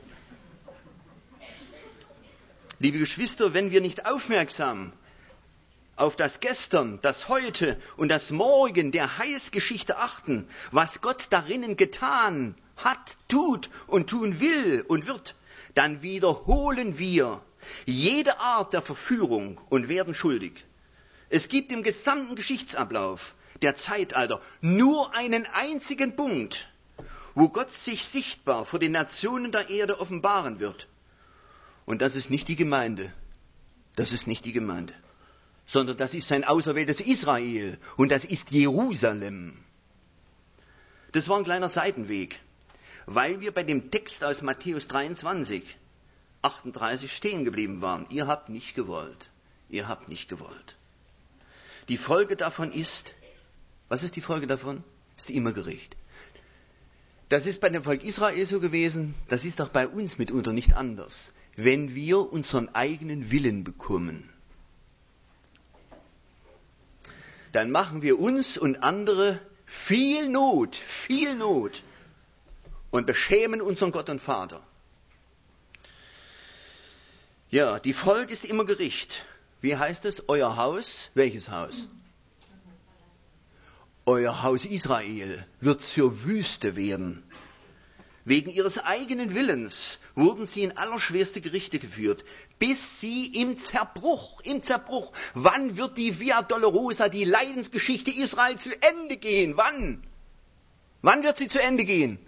Liebe Geschwister, wenn wir nicht aufmerksam auf das Gestern, das Heute und das Morgen der Heilsgeschichte achten, was Gott darinnen getan hat, tut und tun will und wird, dann wiederholen wir jede Art der Verführung und werden schuldig. Es gibt im gesamten Geschichtsablauf der Zeitalter nur einen einzigen Punkt, wo Gott sich sichtbar vor den Nationen der Erde offenbaren wird. Und das ist nicht die Gemeinde. Das ist nicht die Gemeinde. Sondern das ist sein auserwähltes Israel. Und das ist Jerusalem. Das war ein kleiner Seitenweg, weil wir bei dem Text aus Matthäus dreiundzwanzig, achtunddreißig stehen geblieben waren. Ihr habt nicht gewollt. Ihr habt nicht gewollt. Die Folge davon ist, was ist die Folge davon? Ist immer Gericht. Das ist bei dem Volk Israel so gewesen, das ist auch bei uns mitunter nicht anders. Wenn wir unseren eigenen Willen bekommen, dann machen wir uns und andere viel Not, viel Not und beschämen unseren Gott und Vater. Ja, die Volk ist immer Gericht. Wie heißt es? Euer Haus, welches Haus? Euer Haus Israel wird zur Wüste werden. Wegen ihres eigenen Willens wurden sie in allerschwerste Gerichte geführt, bis sie im Zerbruch, im Zerbruch, wann wird die Via Dolorosa, die Leidensgeschichte Israel zu Ende gehen? Wann? Wann wird sie zu Ende gehen?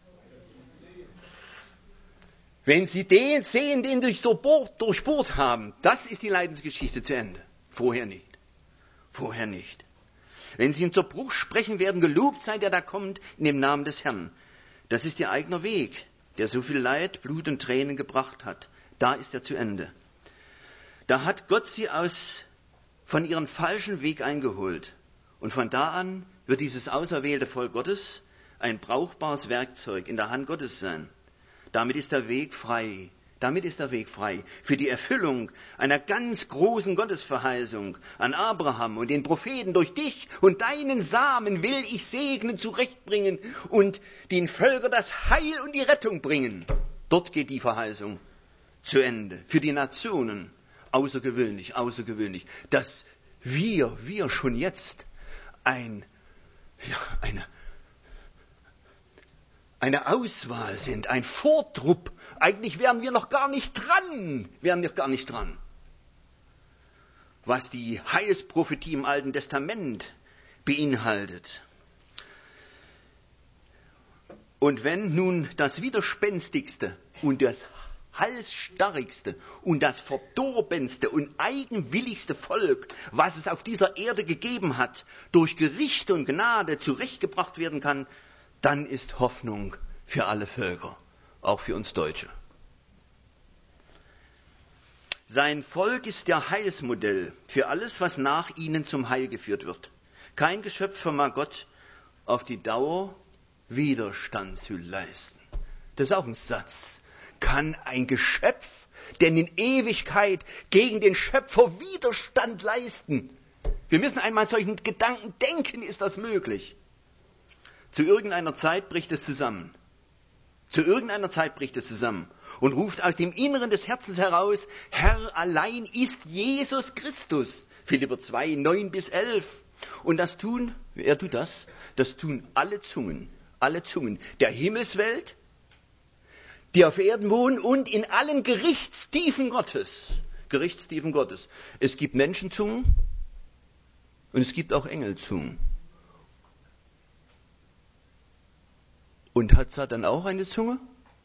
Wenn sie den sehen, den sie durchbohrt, durchbohrt haben, das ist die Leidensgeschichte zu Ende. Vorher nicht. Vorher nicht. Wenn sie im Zerbruch sprechen werden, gelobt sei der da kommt in dem Namen des Herrn. Das ist ihr eigener Weg, der so viel Leid, Blut und Tränen gebracht hat. Da ist er zu Ende. Da hat Gott sie aus, von ihrem falschen Weg eingeholt. Und von da an wird dieses auserwählte Volk Gottes ein brauchbares Werkzeug in der Hand Gottes sein. Damit ist der Weg frei. Damit ist der Weg frei für die Erfüllung einer ganz großen Gottesverheißung an Abraham und den Propheten. Durch dich und deinen Samen will ich segnen, zurechtbringen und den Völkern das Heil und die Rettung bringen. Dort geht die Verheißung zu Ende. Für die Nationen außergewöhnlich, außergewöhnlich, dass wir, wir schon jetzt ein, ja, eine Eine Auswahl sind, ein Vortrupp. Eigentlich wären wir noch gar nicht dran, wären wir gar nicht dran. Was die Heilsprophetie im Alten Testament beinhaltet. Und wenn nun das widerspenstigste und das halsstarrigste und das verdorbenste und eigenwilligste Volk, was es auf dieser Erde gegeben hat, durch Gericht und Gnade zurechtgebracht werden kann, dann ist Hoffnung für alle Völker, auch für uns Deutsche. Sein Volk ist der Heilsmodell für alles, was nach ihnen zum Heil geführt wird. Kein Geschöpf vermag Gott auf die Dauer Widerstand zu leisten. Das ist auch ein Satz. Kann ein Geschöpf denn in Ewigkeit gegen den Schöpfer Widerstand leisten? Wir müssen einmal solchen Gedanken denken, ist das möglich? Zu irgendeiner Zeit bricht es zusammen. Zu irgendeiner Zeit bricht es zusammen und ruft aus dem Inneren des Herzens heraus, Herr allein ist Jesus Christus. Philipper zwei, neun bis elf. Und das tun, wer tut das? Das tun alle Zungen, alle Zungen der Himmelswelt, die auf Erden wohnen und in allen Gerichtstiefen Gottes. Gerichtstiefen Gottes. Es gibt Menschenzungen und es gibt auch Engelzungen. Und hat Satan auch eine Zunge?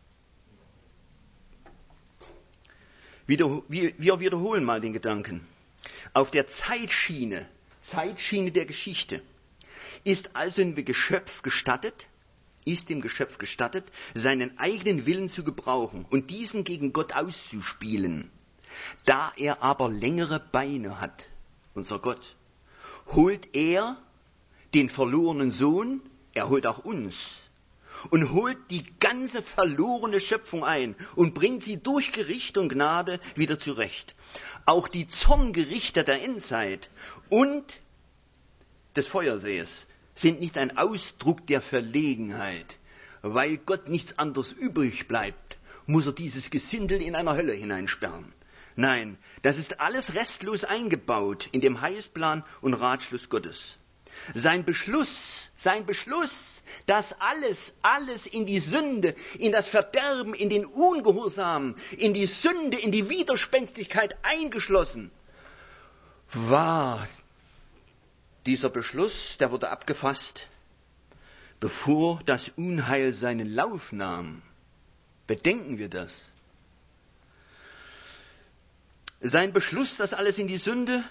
Wir wiederholen mal den Gedanken. Auf der Zeitschiene, Zeitschiene der Geschichte, ist also dem Geschöpf gestattet, ist dem Geschöpf gestattet, seinen eigenen Willen zu gebrauchen und diesen gegen Gott auszuspielen. Da er aber längere Beine hat, unser Gott, holt er den verlorenen Sohn, er holt auch uns, und holt die ganze verlorene Schöpfung ein und bringt sie durch Gericht und Gnade wieder zurecht. Auch die Zorngerichte der Endzeit und des Feuersees sind nicht ein Ausdruck der Verlegenheit. Weil Gott nichts anderes übrig bleibt, muss er dieses Gesindel in einer Hölle hineinsperren. Nein, das ist alles restlos eingebaut in dem Heilsplan und Ratschluss Gottes. Sein Beschluss, sein Beschluss, dass alles, alles in die Sünde, in das Verderben, in den Ungehorsam, in die Sünde, in die Widerspenstigkeit eingeschlossen war. Dieser Beschluss, der wurde abgefasst, bevor das Unheil seinen Lauf nahm. Bedenken wir das. Sein Beschluss, dass alles in die Sünde,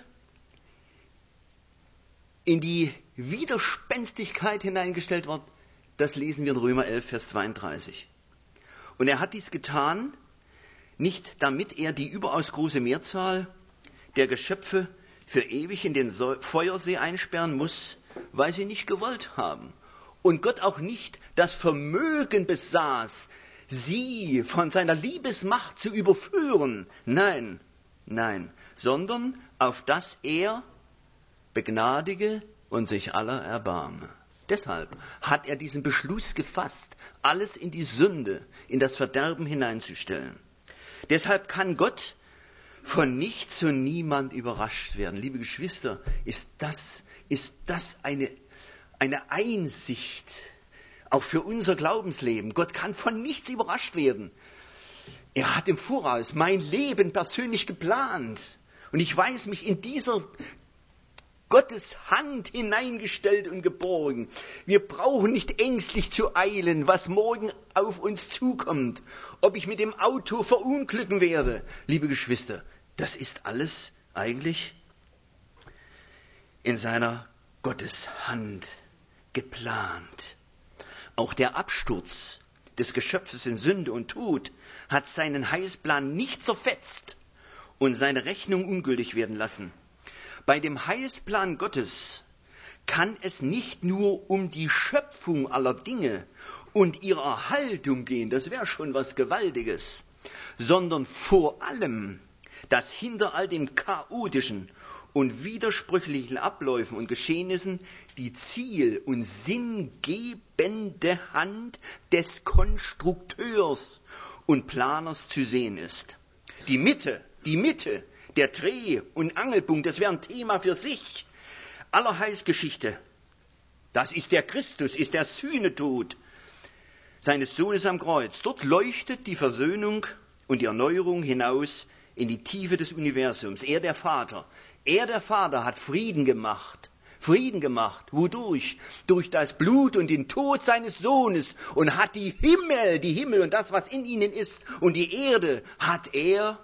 in die Widerspenstigkeit hineingestellt wird, das lesen wir in Römer elf, Vers zweiunddreißig. Und er hat dies getan, nicht damit er die überaus große Mehrzahl der Geschöpfe für ewig in den Feuersee einsperren muss, weil sie nicht gewollt haben und Gott auch nicht das Vermögen besaß, sie von seiner Liebesmacht zu überführen. Nein, nein, sondern auf dass er begnadige und sich aller erbarme. Deshalb hat er diesen Beschluss gefasst, alles in die Sünde, in das Verderben hineinzustellen. Deshalb kann Gott von nichts und niemand überrascht werden. Liebe Geschwister, ist das, ist das eine, eine Einsicht, auch für unser Glaubensleben. Gott kann von nichts überrascht werden. Er hat im Voraus mein Leben persönlich geplant. Und ich weiß mich in dieser Gottes Hand hineingestellt und geborgen. Wir brauchen nicht ängstlich zu eilen, was morgen auf uns zukommt. Ob ich mit dem Auto verunglücken werde, liebe Geschwister, das ist alles eigentlich in seiner Gotteshand geplant. Auch der Absturz des Geschöpfes in Sünde und Tod hat seinen Heilsplan nicht zerfetzt und seine Rechnung ungültig werden lassen. Bei dem Heilsplan Gottes kann es nicht nur um die Schöpfung aller Dinge und ihre Erhaltung gehen, das wäre schon was Gewaltiges, sondern vor allem, dass hinter all den chaotischen und widersprüchlichen Abläufen und Geschehnissen die ziel- und sinngebende Hand des Konstrukteurs und Planers zu sehen ist. Die Mitte, die Mitte, der Dreh- und Angelpunkt, das wäre ein Thema für sich, aller Heilsgeschichte. Das ist der Christus, ist der Sühnetod seines Sohnes am Kreuz. Dort leuchtet die Versöhnung und die Erneuerung hinaus in die Tiefe des Universums. Er, der Vater, er, der Vater, hat Frieden gemacht. Frieden gemacht. Wodurch? Durch das Blut und den Tod seines Sohnes und hat die Himmel, die Himmel und das, was in ihnen ist und die Erde, hat er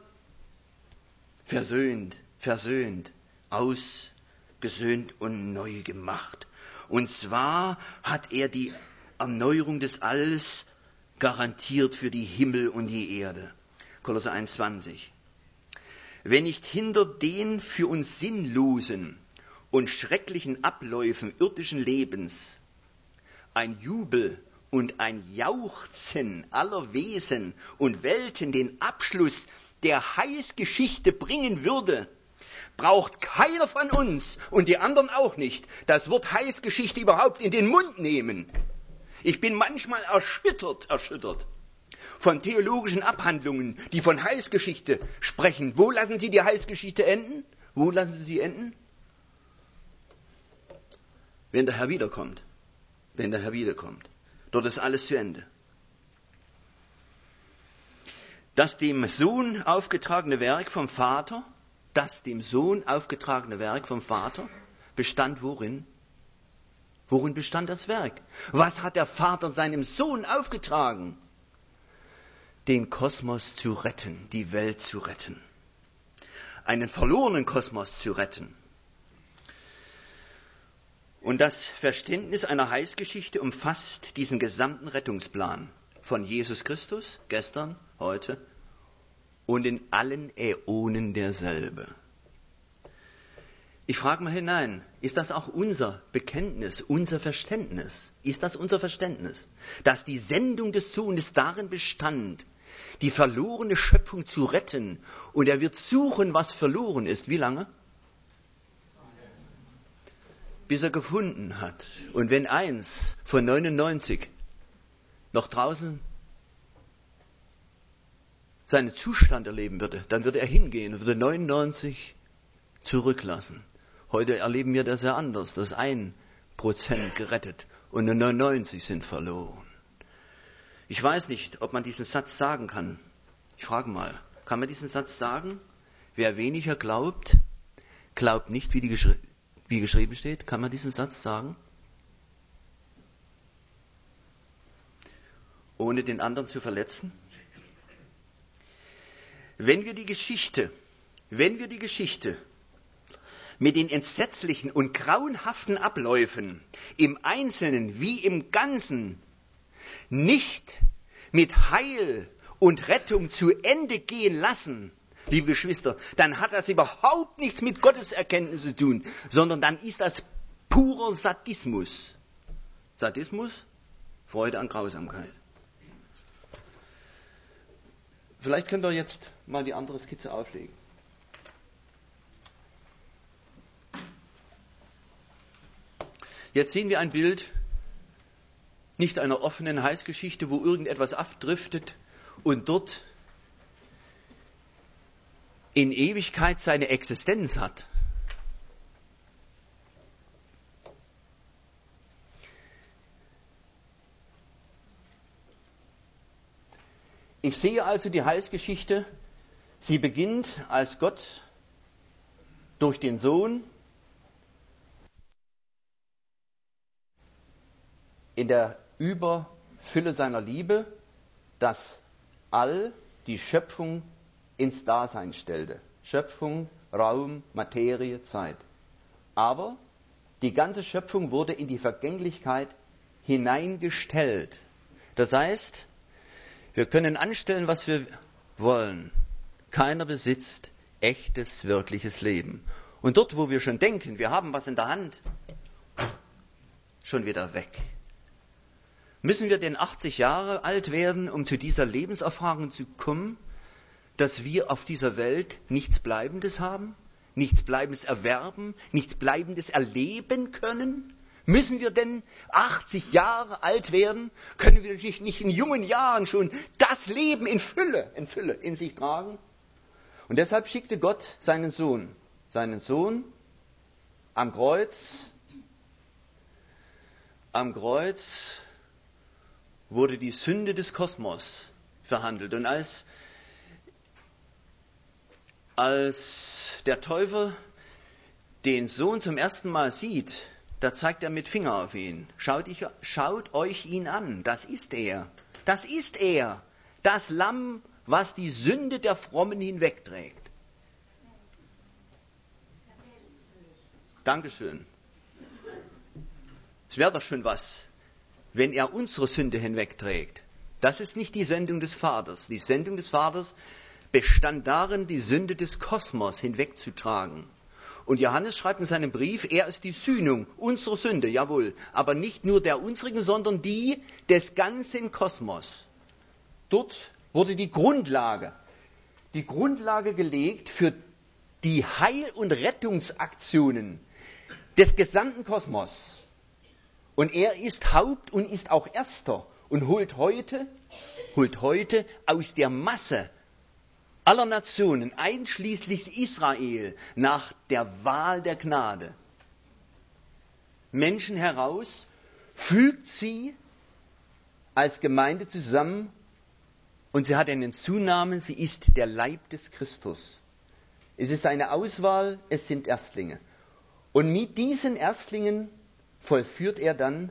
versöhnt, versöhnt, ausgesöhnt und neu gemacht. Und zwar hat er die Erneuerung des Alls garantiert für die Himmel und die Erde. Kolosser eins zwanzig. Wenn nicht hinter den für uns sinnlosen und schrecklichen Abläufen irdischen Lebens ein Jubel und ein Jauchzen aller Wesen und Welten den Abschluss der Heilsgeschichte bringen würde, braucht keiner von uns und die anderen auch nicht das Wort Heilsgeschichte überhaupt in den Mund nehmen. Ich bin manchmal erschüttert, erschüttert von theologischen Abhandlungen, die von Heilsgeschichte sprechen. Wo lassen Sie die Heilsgeschichte enden? Wo lassen Sie sie enden? Wenn der Herr wiederkommt. Wenn der Herr wiederkommt. Dort ist alles zu Ende. Das dem Sohn aufgetragene Werk vom Vater, das dem Sohn aufgetragene Werk vom Vater, bestand worin? Worin bestand das Werk? Was hat der Vater seinem Sohn aufgetragen? Den Kosmos zu retten, die Welt zu retten. Einen verlorenen Kosmos zu retten. Und das Verständnis einer Heilsgeschichte umfasst diesen gesamten Rettungsplan von Jesus Christus, gestern, heute und in allen Äonen derselbe. Ich frage mal hinein, ist das auch unser Bekenntnis, unser Verständnis? Ist das unser Verständnis, dass die Sendung des Sohnes darin bestand, die verlorene Schöpfung zu retten und er wird suchen, was verloren ist? Wie lange? Bis er gefunden hat. Und wenn eins von neunundneunzig noch draußen seinen Zustand erleben würde, dann würde er hingehen und würde neunundneunzig zurücklassen. Heute erleben wir das ja anders. Das ein Prozent gerettet und nur neunundneunzig sind verloren. Ich weiß nicht, ob man diesen Satz sagen kann. Ich frage mal, kann man diesen Satz sagen? Wer weniger glaubt, glaubt nicht, wie, die geschri- wie geschrieben steht. Kann man diesen Satz sagen? Ohne den anderen zu verletzen? Wenn wir die Geschichte, wenn wir die Geschichte mit den entsetzlichen und grauenhaften Abläufen im Einzelnen wie im Ganzen nicht mit Heil und Rettung zu Ende gehen lassen, liebe Geschwister, dann hat das überhaupt nichts mit Gotteserkenntnis zu tun, sondern dann ist das purer Sadismus. Sadismus, Freude an Grausamkeit. Vielleicht könnt ihr jetzt mal die andere Skizze auflegen. Jetzt sehen wir ein Bild nicht einer offenen Heißgeschichte, wo irgendetwas abdriftet und dort in Ewigkeit seine Existenz hat. Ich sehe also die Heilsgeschichte, sie beginnt, als Gott durch den Sohn in der Überfülle seiner Liebe das All, die Schöpfung, ins Dasein stellte. Schöpfung, Raum, Materie, Zeit. Aber die ganze Schöpfung wurde in die Vergänglichkeit hineingestellt. Das heißt, wir können anstellen, was wir wollen. Keiner besitzt echtes, wirkliches Leben. Und dort, wo wir schon denken, wir haben was in der Hand, schon wieder weg. Müssen wir denn achtzig Jahre alt werden, um zu dieser Lebenserfahrung zu kommen, dass wir auf dieser Welt nichts Bleibendes haben, nichts Bleibendes erwerben, nichts Bleibendes erleben können? Müssen wir denn achtzig Jahre alt werden? Können wir nicht in jungen Jahren schon das Leben in Fülle, in Fülle in sich tragen? Und deshalb schickte Gott seinen Sohn, seinen Sohn am Kreuz. Am Kreuz wurde die Sünde des Kosmos verhandelt. Und als, als der Teufel den Sohn zum ersten Mal sieht, da zeigt er mit Finger auf ihn. Schaut, ich, schaut euch ihn an, das ist er. Das ist er. Das Lamm, was die Sünde der Frommen hinwegträgt. Dankeschön. Es wäre doch schon was, wenn er unsere Sünde hinwegträgt. Das ist nicht die Sendung des Vaters. Die Sendung des Vaters bestand darin, die Sünde des Kosmos hinwegzutragen. Und Johannes schreibt in seinem Brief, er ist die Sühnung unserer Sünde, jawohl, aber nicht nur der unsrigen, sondern die des ganzen Kosmos. Dort wurde die Grundlage, die Grundlage gelegt für die Heil- und Rettungsaktionen des gesamten Kosmos. Und er ist Haupt und ist auch Erster und holt heute, holt heute aus der Masse aller Nationen, einschließlich Israel, nach der Wahl der Gnade Menschen heraus, fügt sie als Gemeinde zusammen und sie hat einen Zunamen, sie ist der Leib des Christus. Es ist eine Auswahl, es sind Erstlinge. Und mit diesen Erstlingen vollführt er dann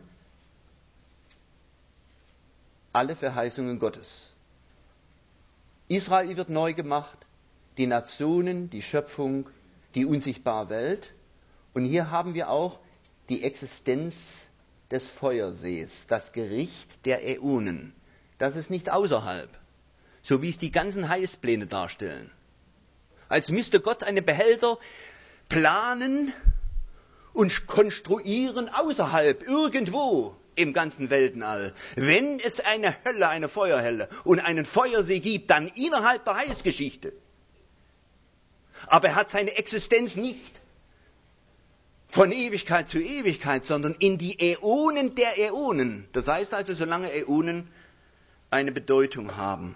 alle Verheißungen Gottes. Israel wird neu gemacht, die Nationen, die Schöpfung, die unsichtbare Welt. Und hier haben wir auch die Existenz des Feuersees, das Gericht der Äonen. Das ist nicht außerhalb, so wie es die ganzen Heilspläne darstellen. Als müsste Gott einen Behälter planen und konstruieren außerhalb, irgendwo im ganzen Weltenall. Wenn es eine Hölle, eine Feuerhölle und einen Feuersee gibt, dann innerhalb der Heilsgeschichte. Aber er hat seine Existenz nicht von Ewigkeit zu Ewigkeit, sondern in die Äonen der Äonen. Das heißt also, solange Äonen eine Bedeutung haben.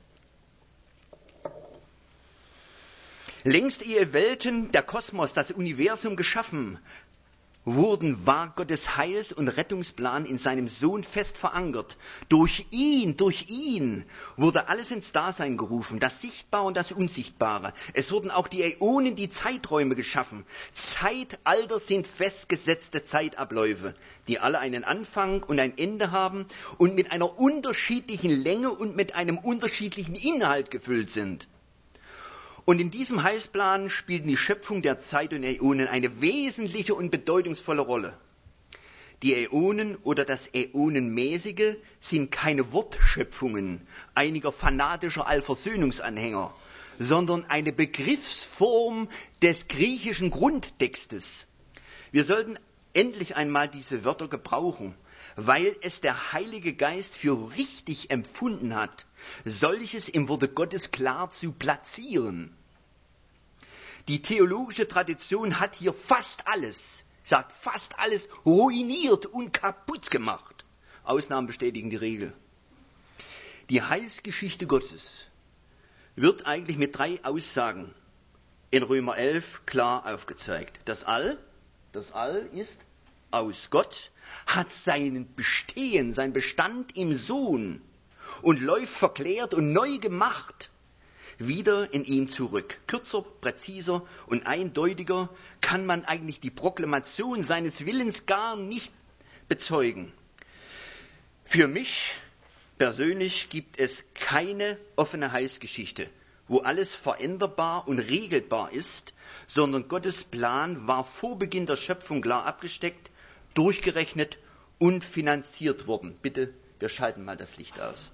Längst ehe Welten, der Kosmos, das Universum geschaffen wurden, war Gottes Heils- und Rettungsplan in seinem Sohn fest verankert. Durch ihn, durch ihn wurde alles ins Dasein gerufen, das Sichtbare und das Unsichtbare. Es wurden auch die Äonen, die Zeiträume geschaffen. Zeitalter sind festgesetzte Zeitabläufe, die alle einen Anfang und ein Ende haben und mit einer unterschiedlichen Länge und mit einem unterschiedlichen Inhalt gefüllt sind. Und in diesem Heilsplan spielten die Schöpfung der Zeit und Äonen eine wesentliche und bedeutungsvolle Rolle. Die Äonen oder das Äonenmäßige sind keine Wortschöpfungen einiger fanatischer Allversöhnungsanhänger, sondern eine Begriffsform des griechischen Grundtextes. Wir sollten endlich einmal diese Wörter gebrauchen, weil es der Heilige Geist für richtig empfunden hat, solches im Worte Gottes klar zu platzieren. Die theologische Tradition hat hier fast alles, sagt fast alles, ruiniert und kaputt gemacht. Ausnahmen bestätigen die Regel. Die Heilsgeschichte Gottes wird eigentlich mit drei Aussagen in Römer elf klar aufgezeigt. Das All, das All ist aus Gott, hat seinen Bestehen, sein Bestand im Sohn und läuft verklärt und neu gemacht wieder in ihm zurück. Kürzer, präziser und eindeutiger kann man eigentlich die Proklamation seines Willens gar nicht bezeugen. Für mich persönlich gibt es keine offene Heilsgeschichte, wo alles veränderbar und regelbar ist, sondern Gottes Plan war vor Beginn der Schöpfung klar abgesteckt, durchgerechnet und finanziert worden. Bitte, wir schalten mal das Licht aus.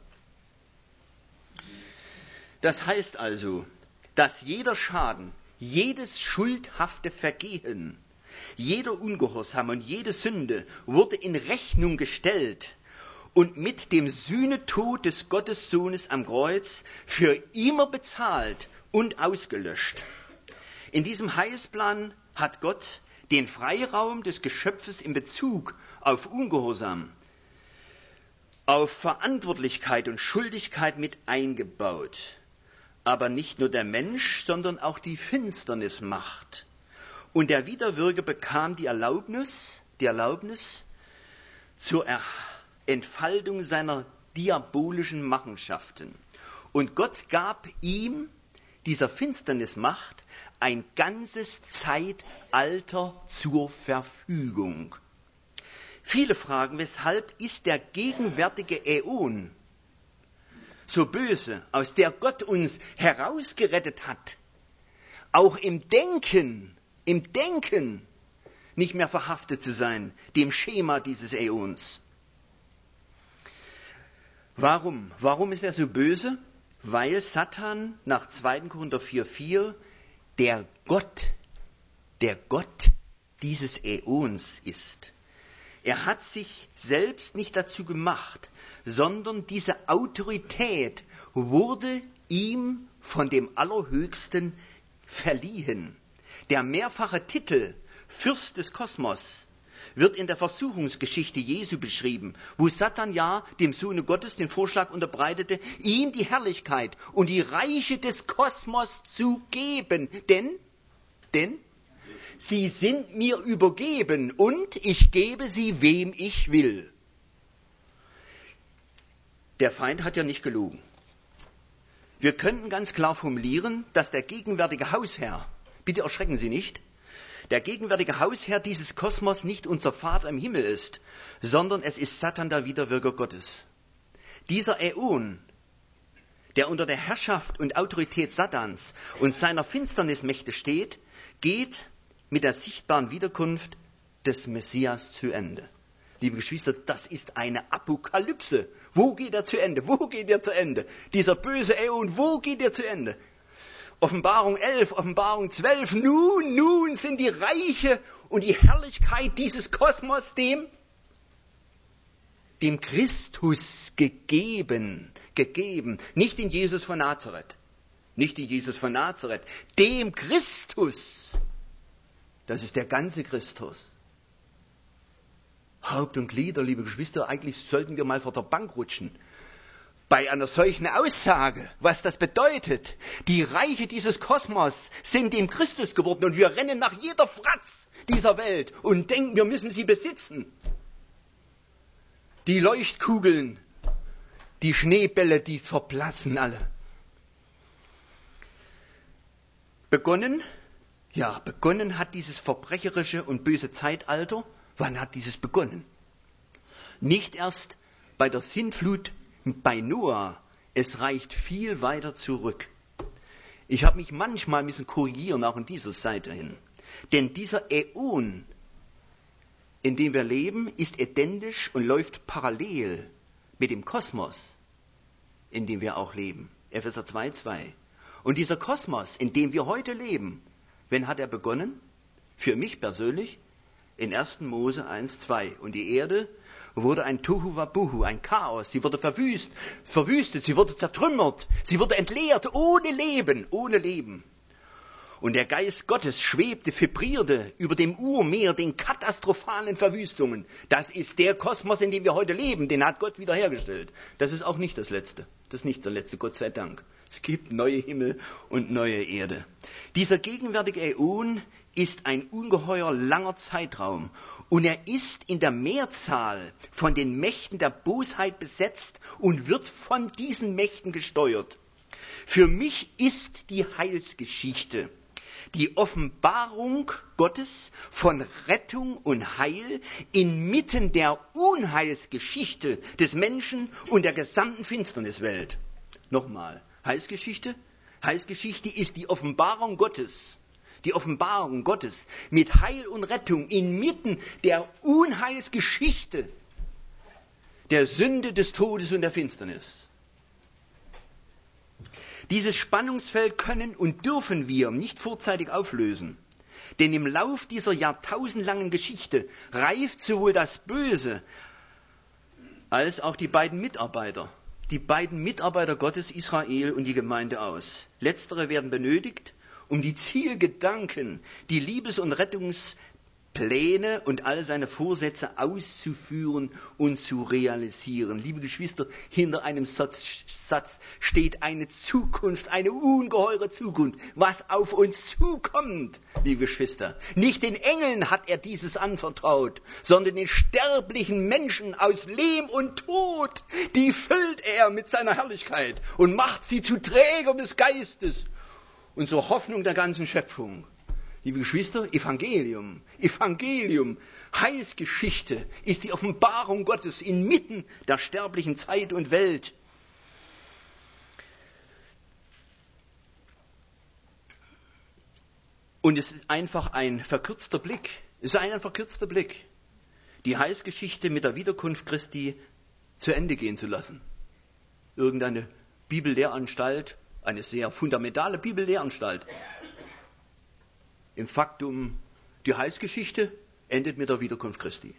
Das heißt also, dass jeder Schaden, jedes schuldhafte Vergehen, jeder Ungehorsam und jede Sünde wurde in Rechnung gestellt und mit dem Sühnetod des Gottessohnes am Kreuz für immer bezahlt und ausgelöscht. In diesem Heilsplan hat Gott den Freiraum des Geschöpfes in Bezug auf Ungehorsam, auf Verantwortlichkeit und Schuldigkeit mit eingebaut. Aber nicht nur der Mensch, sondern auch die Finsternismacht. Und der Widerwirker bekam die Erlaubnis, die Erlaubnis zur er- Entfaltung seiner diabolischen Machenschaften. Und Gott gab ihm, dieser Finsternismacht, ein ganzes Zeitalter zur Verfügung. Viele fragen, weshalb ist der gegenwärtige Äon so böse, aus der Gott uns herausgerettet hat, auch im Denken, im Denken nicht mehr verhaftet zu sein, dem Schema dieses Äons. Warum? Warum ist er so böse? Weil Satan nach zweiter Korinther vier vier der Gott, der Gott dieses Äons ist. Er hat sich selbst nicht dazu gemacht, sondern diese Autorität wurde ihm von dem Allerhöchsten verliehen. Der mehrfache Titel Fürst des Kosmos wird in der Versuchungsgeschichte Jesu beschrieben, wo Satan ja dem Sohne Gottes den Vorschlag unterbreitete, ihm die Herrlichkeit und die Reiche des Kosmos zu geben. Denn, denn, sie sind mir übergeben und ich gebe sie, wem ich will. Der Feind hat ja nicht gelogen. Wir könnten ganz klar formulieren, dass der gegenwärtige Hausherr, bitte erschrecken Sie nicht, der gegenwärtige Hausherr dieses Kosmos nicht unser Vater im Himmel ist, sondern es ist Satan, der Widerwirker Gottes. Dieser Äon, der unter der Herrschaft und Autorität Satans und seiner Finsternismächte steht, geht mit der sichtbaren Wiederkunft des Messias zu Ende. Liebe Geschwister, das ist eine Apokalypse. Wo geht er zu Ende? Wo geht er zu Ende? Dieser böse Äon, wo geht er zu Ende? Offenbarung elf, Offenbarung zwölf, nun, nun sind die Reiche und die Herrlichkeit dieses Kosmos dem, dem Christus gegeben, gegeben, nicht in Jesus von Nazareth, nicht in Jesus von Nazareth, dem Christus. Das ist der ganze Christus. Haupt und Glieder, liebe Geschwister, eigentlich sollten wir mal vor der Bank rutschen. Bei einer solchen Aussage, was das bedeutet, die Reiche dieses Kosmos sind dem Christus geworden und wir rennen nach jeder Fratz dieser Welt und denken, wir müssen sie besitzen. Die Leuchtkugeln, die Schneebälle, die verplatzen alle. Begonnen, ja, begonnen hat dieses verbrecherische und böse Zeitalter. Wann hat dieses begonnen? Nicht erst bei der Sintflut bei Noah, es reicht viel weiter zurück. Ich habe mich manchmal ein bisschen korrigieren, auch in dieser Seite hin. Denn dieser Äon, in dem wir leben, ist identisch und läuft parallel mit dem Kosmos, in dem wir auch leben. Epheser zwei zwei. Und dieser Kosmos, in dem wir heute leben, wann hat er begonnen? Für mich persönlich in erster Mose eins zwei. Und die Erde wurde ein Tohu Wabohu, ein Chaos. Sie wurde verwüst, verwüstet, sie wurde zertrümmert, sie wurde entleert, ohne Leben, ohne Leben. Und der Geist Gottes schwebte, vibrierte über dem Urmeer, den katastrophalen Verwüstungen. Das ist der Kosmos, in dem wir heute leben, den hat Gott wiederhergestellt. Das ist auch nicht das Letzte. Das ist nicht der Letzte, Gott sei Dank. Es gibt neue Himmel und neue Erde. Dieser gegenwärtige Äon ist ein ungeheuer langer Zeitraum. Und er ist in der Mehrzahl von den Mächten der Bosheit besetzt und wird von diesen Mächten gesteuert. Für mich ist die Heilsgeschichte die Offenbarung Gottes von Rettung und Heil inmitten der Unheilsgeschichte des Menschen und der gesamten Finsterniswelt. Nochmal, Heilsgeschichte? Heilsgeschichte ist die Offenbarung Gottes. Die Offenbarung Gottes mit Heil und Rettung inmitten der Unheilsgeschichte der Sünde, des Todes und der Finsternis. Dieses Spannungsfeld können und dürfen wir nicht vorzeitig auflösen. Denn im Lauf dieser jahrtausendlangen Geschichte reift sowohl das Böse als auch die beiden Mitarbeiter, die beiden Mitarbeiter Gottes, Israel und die Gemeinde aus. Letztere werden benötigt, um die Zielgedanken, die Liebes- und Rettungspläne und all seine Vorsätze auszuführen und zu realisieren. Liebe Geschwister, hinter einem Satz, Satz steht eine Zukunft, eine ungeheure Zukunft, was auf uns zukommt, liebe Geschwister. Nicht den Engeln hat er dieses anvertraut, sondern den sterblichen Menschen aus Lehm und Tod. Die füllt er mit seiner Herrlichkeit und macht sie zu Trägern des Geistes und zur Hoffnung der ganzen Schöpfung. Liebe Geschwister, Evangelium, Evangelium, Heilsgeschichte ist die Offenbarung Gottes inmitten der sterblichen Zeit und Welt. Und es ist einfach ein verkürzter Blick, es ist ein verkürzter Blick, die Heilsgeschichte mit der Wiederkunft Christi zu Ende gehen zu lassen. Irgendeine Bibellehranstalt, eine sehr fundamentale Bibellehranstalt. Im Faktum, die Heilsgeschichte endet mit der Wiederkunft Christi.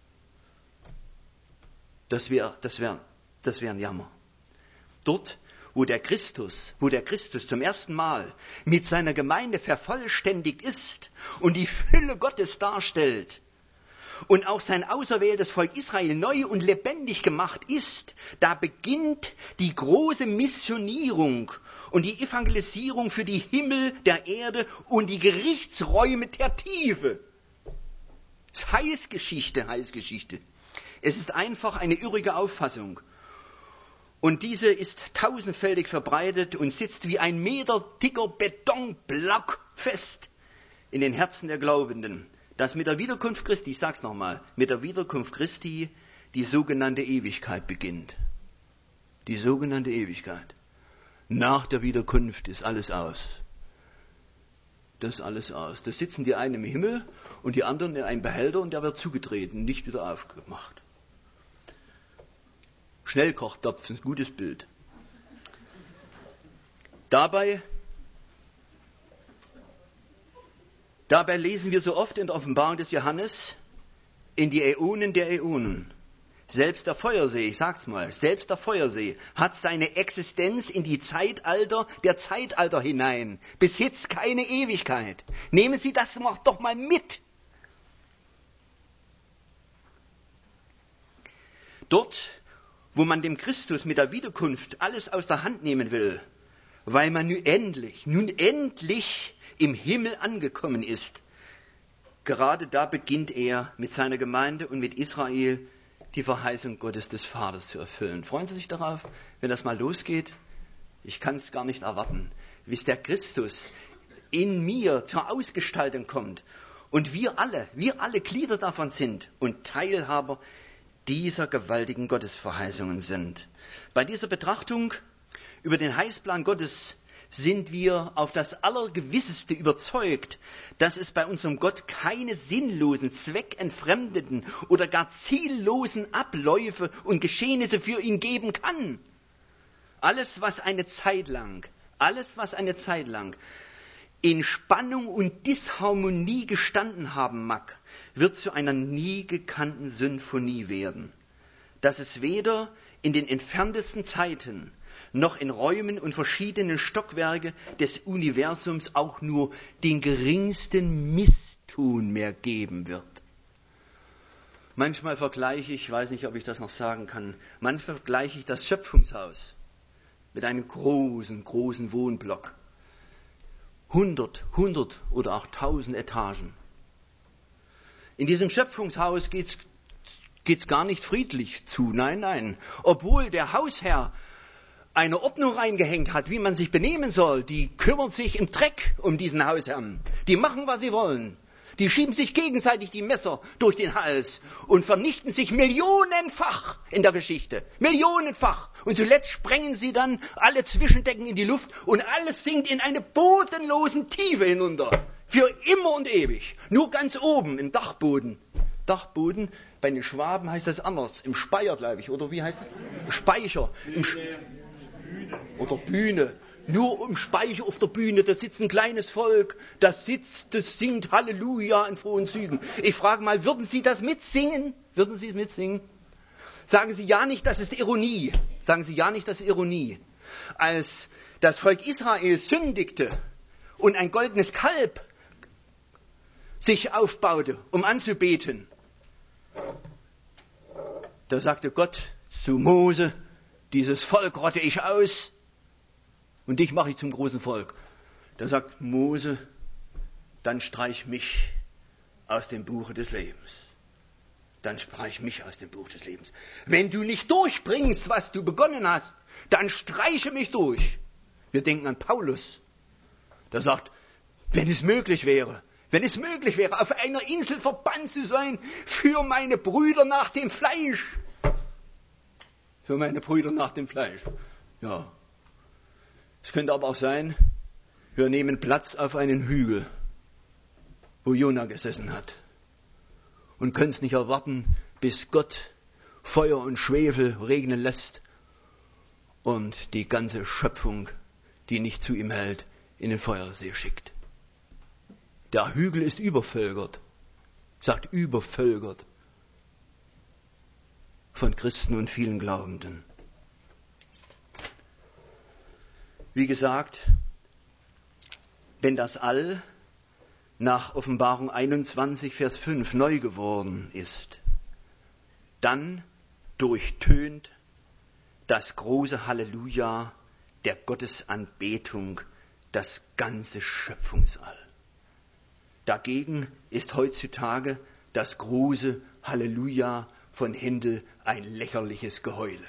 Das wäre das wär, das wär ein Jammer. Dort, wo der Christus, wo der Christus zum ersten Mal mit seiner Gemeinde vervollständigt ist und die Fülle Gottes darstellt und auch sein auserwähltes Volk Israel neu und lebendig gemacht ist, da beginnt die große Missionierung und die Evangelisierung für die Himmel der Erde und die Gerichtsräume der Tiefe. Es ist Heilsgeschichte, Heilsgeschichte. Es ist einfach eine irrige Auffassung. Und diese ist tausendfältig verbreitet und sitzt wie ein Meter dicker Betonblock fest in den Herzen der Glaubenden, dass mit der Wiederkunft Christi, ich sag's nochmal, mit der Wiederkunft Christi die sogenannte Ewigkeit beginnt. Die sogenannte Ewigkeit. Nach der Wiederkunft ist alles aus. Das ist alles aus. Da sitzen die einen im Himmel und die anderen in einem Behälter und der wird zugetreten, nicht wieder aufgemacht. Schnellkochtopf, ein gutes Bild. Dabei, dabei lesen wir so oft in der Offenbarung des Johannes in die Äonen der Äonen. Selbst der Feuersee, ich sag's mal, selbst der Feuersee hat seine Existenz in die Zeitalter der Zeitalter hinein, besitzt keine Ewigkeit. Nehmen Sie das doch mal mit. Dort, wo man dem Christus mit der Wiederkunft alles aus der Hand nehmen will, weil man nun endlich, nun endlich im Himmel angekommen ist, gerade da beginnt er mit seiner Gemeinde und mit Israel die Verheißung Gottes des Vaters zu erfüllen. Freuen Sie sich darauf, wenn das mal losgeht? Ich kann es gar nicht erwarten, bis der Christus in mir zur Ausgestaltung kommt und wir alle, wir alle Glieder davon sind und Teilhaber dieser gewaltigen Gottesverheißungen sind. Bei dieser Betrachtung über den Heilsplan Gottes sind wir auf das Allergewisseste überzeugt, dass es bei unserem Gott keine sinnlosen, zweckentfremdeten oder gar ziellosen Abläufe und Geschehnisse für ihn geben kann. Alles, was eine Zeit lang, alles, was eine Zeit lang in Spannung und Disharmonie gestanden haben mag, wird zu einer nie gekannten Symphonie werden. dass es weder in den entferntesten Zeiten noch in Räumen und verschiedenen Stockwerke des Universums auch nur den geringsten Misston mehr geben wird. Manchmal vergleiche ich, ich weiß nicht, ob ich das noch sagen kann, manchmal vergleiche ich das Schöpfungshaus mit einem großen, großen Wohnblock. Hundert, hundert oder auch tausend Etagen. In diesem Schöpfungshaus geht's, geht's gar nicht friedlich zu, nein, nein. Obwohl der Hausherr eine Ordnung reingehängt hat, wie man sich benehmen soll, die kümmern sich im Dreck um diesen Hausherrn. Die machen, was sie wollen. Die schieben sich gegenseitig die Messer durch den Hals und vernichten sich millionenfach in der Geschichte. Millionenfach. Und zuletzt sprengen sie dann alle Zwischendecken in die Luft und alles sinkt in eine bodenlose Tiefe hinunter. Für immer und ewig. Nur ganz oben im Dachboden. Dachboden, bei den Schwaben heißt das anders. Im Speier, glaube ich. Oder wie heißt das? Speicher. Im Sch- oder Bühne. Nur im Speicher auf der Bühne, da sitzt ein kleines Volk, das sitzt, das singt Halleluja in frohen Zügen. Ich frage mal, würden Sie das mitsingen? Würden Sie es mitsingen? Sagen Sie ja nicht, das ist Ironie. Sagen Sie ja nicht, das ist Ironie. Als das Volk Israel sündigte und ein goldenes Kalb sich aufbaute, um anzubeten, da sagte Gott zu Mose, dieses Volk rotte ich aus, und dich mache ich zum großen Volk. Da sagt Mose, dann streich mich aus dem Buche des Lebens. Dann streich mich aus dem Buch des Lebens. Wenn du nicht durchbringst, was du begonnen hast, dann streiche mich durch. Wir denken an Paulus. Der sagt, wenn es möglich wäre, wenn es möglich wäre, auf einer Insel verbannt zu sein für meine Brüder nach dem Fleisch. Für meine Brüder nach dem Fleisch. Ja. Es könnte aber auch sein, wir nehmen Platz auf einen Hügel, wo Jona gesessen hat und können es nicht erwarten, bis Gott Feuer und Schwefel regnen lässt und die ganze Schöpfung, die nicht zu ihm hält, in den Feuersee schickt. Der Hügel ist übervölkert, sagt übervölkert von Christen und vielen Glaubenden. Wie gesagt, wenn das All nach Offenbarung einundzwanzig, Vers fünf neu geworden ist, dann durchtönt das große Halleluja der Gottesanbetung das ganze Schöpfungsall. Dagegen ist heutzutage das große Halleluja von Händel ein lächerliches Geheule.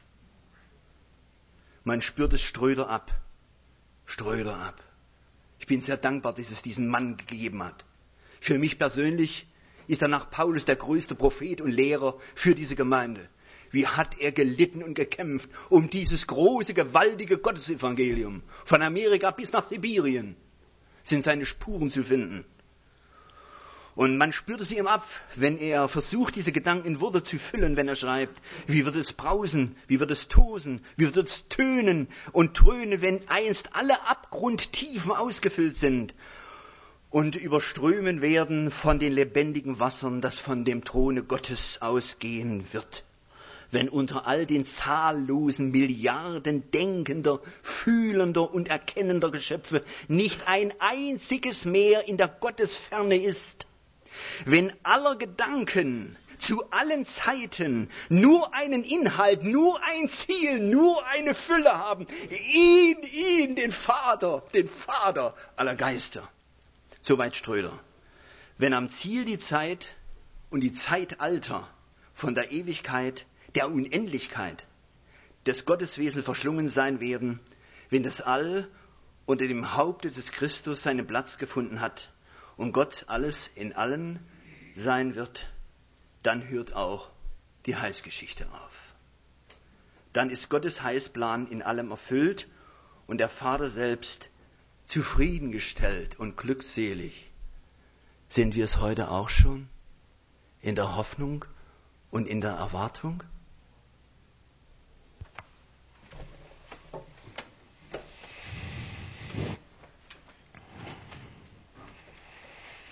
Man spürt es Ströder ab, Ströder ab. Ich bin sehr dankbar, dass es diesen Mann gegeben hat. Für mich persönlich ist er nach Paulus der größte Prophet und Lehrer für diese Gemeinde. Wie hat er gelitten und gekämpft um dieses große, gewaltige Gottesevangelium. Von Amerika bis nach Sibirien sind seine Spuren zu finden. Und man spürt es ihm ab, wenn er versucht, diese Gedanken in Worte zu füllen, wenn er schreibt. Wie wird es brausen, wie wird es tosen, wie wird es tönen und dröhnen, wenn einst alle Abgrundtiefen ausgefüllt sind und überströmen werden von den lebendigen Wassern, das von dem Throne Gottes ausgehen wird. Wenn unter all den zahllosen Milliarden denkender, fühlender und erkennender Geschöpfe nicht ein einziges mehr in der Gottesferne ist, wenn aller Gedanken zu allen Zeiten nur einen Inhalt, nur ein Ziel, nur eine Fülle haben, ihn, ihn, den Vater, den Vater aller Geister. Soweit Ströder. Wenn am Ziel die Zeit und die Zeitalter von der Ewigkeit, der Unendlichkeit des Gotteswesens verschlungen sein werden, wenn das All unter dem Haupte des Christus seinen Platz gefunden hat und Gott alles in allen sein wird, dann hört auch die Heilsgeschichte auf. Dann ist Gottes Heilsplan in allem erfüllt und der Vater selbst zufriedengestellt und glückselig. Sind wir es heute auch schon? In der Hoffnung und in der Erwartung?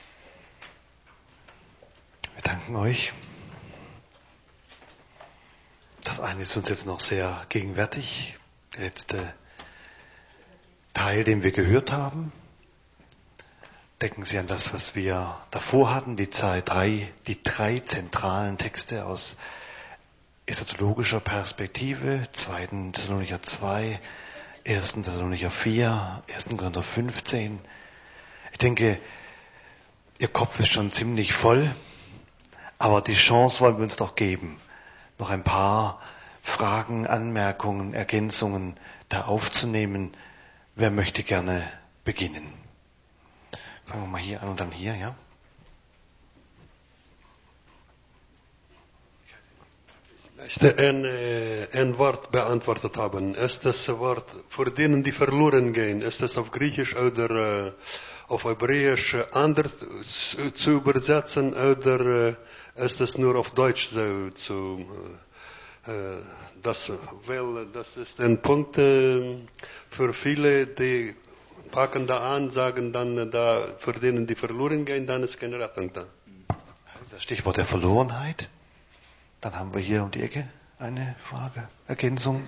Wir danken euch. Das eine ist uns jetzt noch sehr gegenwärtig, der letzte Teil, den wir gehört haben. Denken Sie an das, was wir davor hatten, die drei, die drei zentralen Texte aus eschatologischer Perspektive, zweiten Thessalonicher zwei, ersten Thessalonicher vier, ersten Korinther fünfzehn. Ich denke, Ihr Kopf ist schon ziemlich voll, aber die Chance wollen wir uns doch geben, noch ein paar Fragen, Anmerkungen, Ergänzungen da aufzunehmen. Wer möchte gerne beginnen? Fangen wir mal hier an und dann hier, ja? Ich möchte ein, ein Wort beantwortet haben. Ist das Wort für denen, die verloren gehen, ist das auf Griechisch oder auf Hebräisch anders zu übersetzen oder ist es nur auf Deutsch so zu das, weil das ist ein Punkt für viele, die packen da an, sagen dann, da für denen, die verloren gehen, dann ist keine Rettung da. Das Stichwort der Verlorenheit. Dann haben wir hier um die Ecke eine Frage, Ergänzung.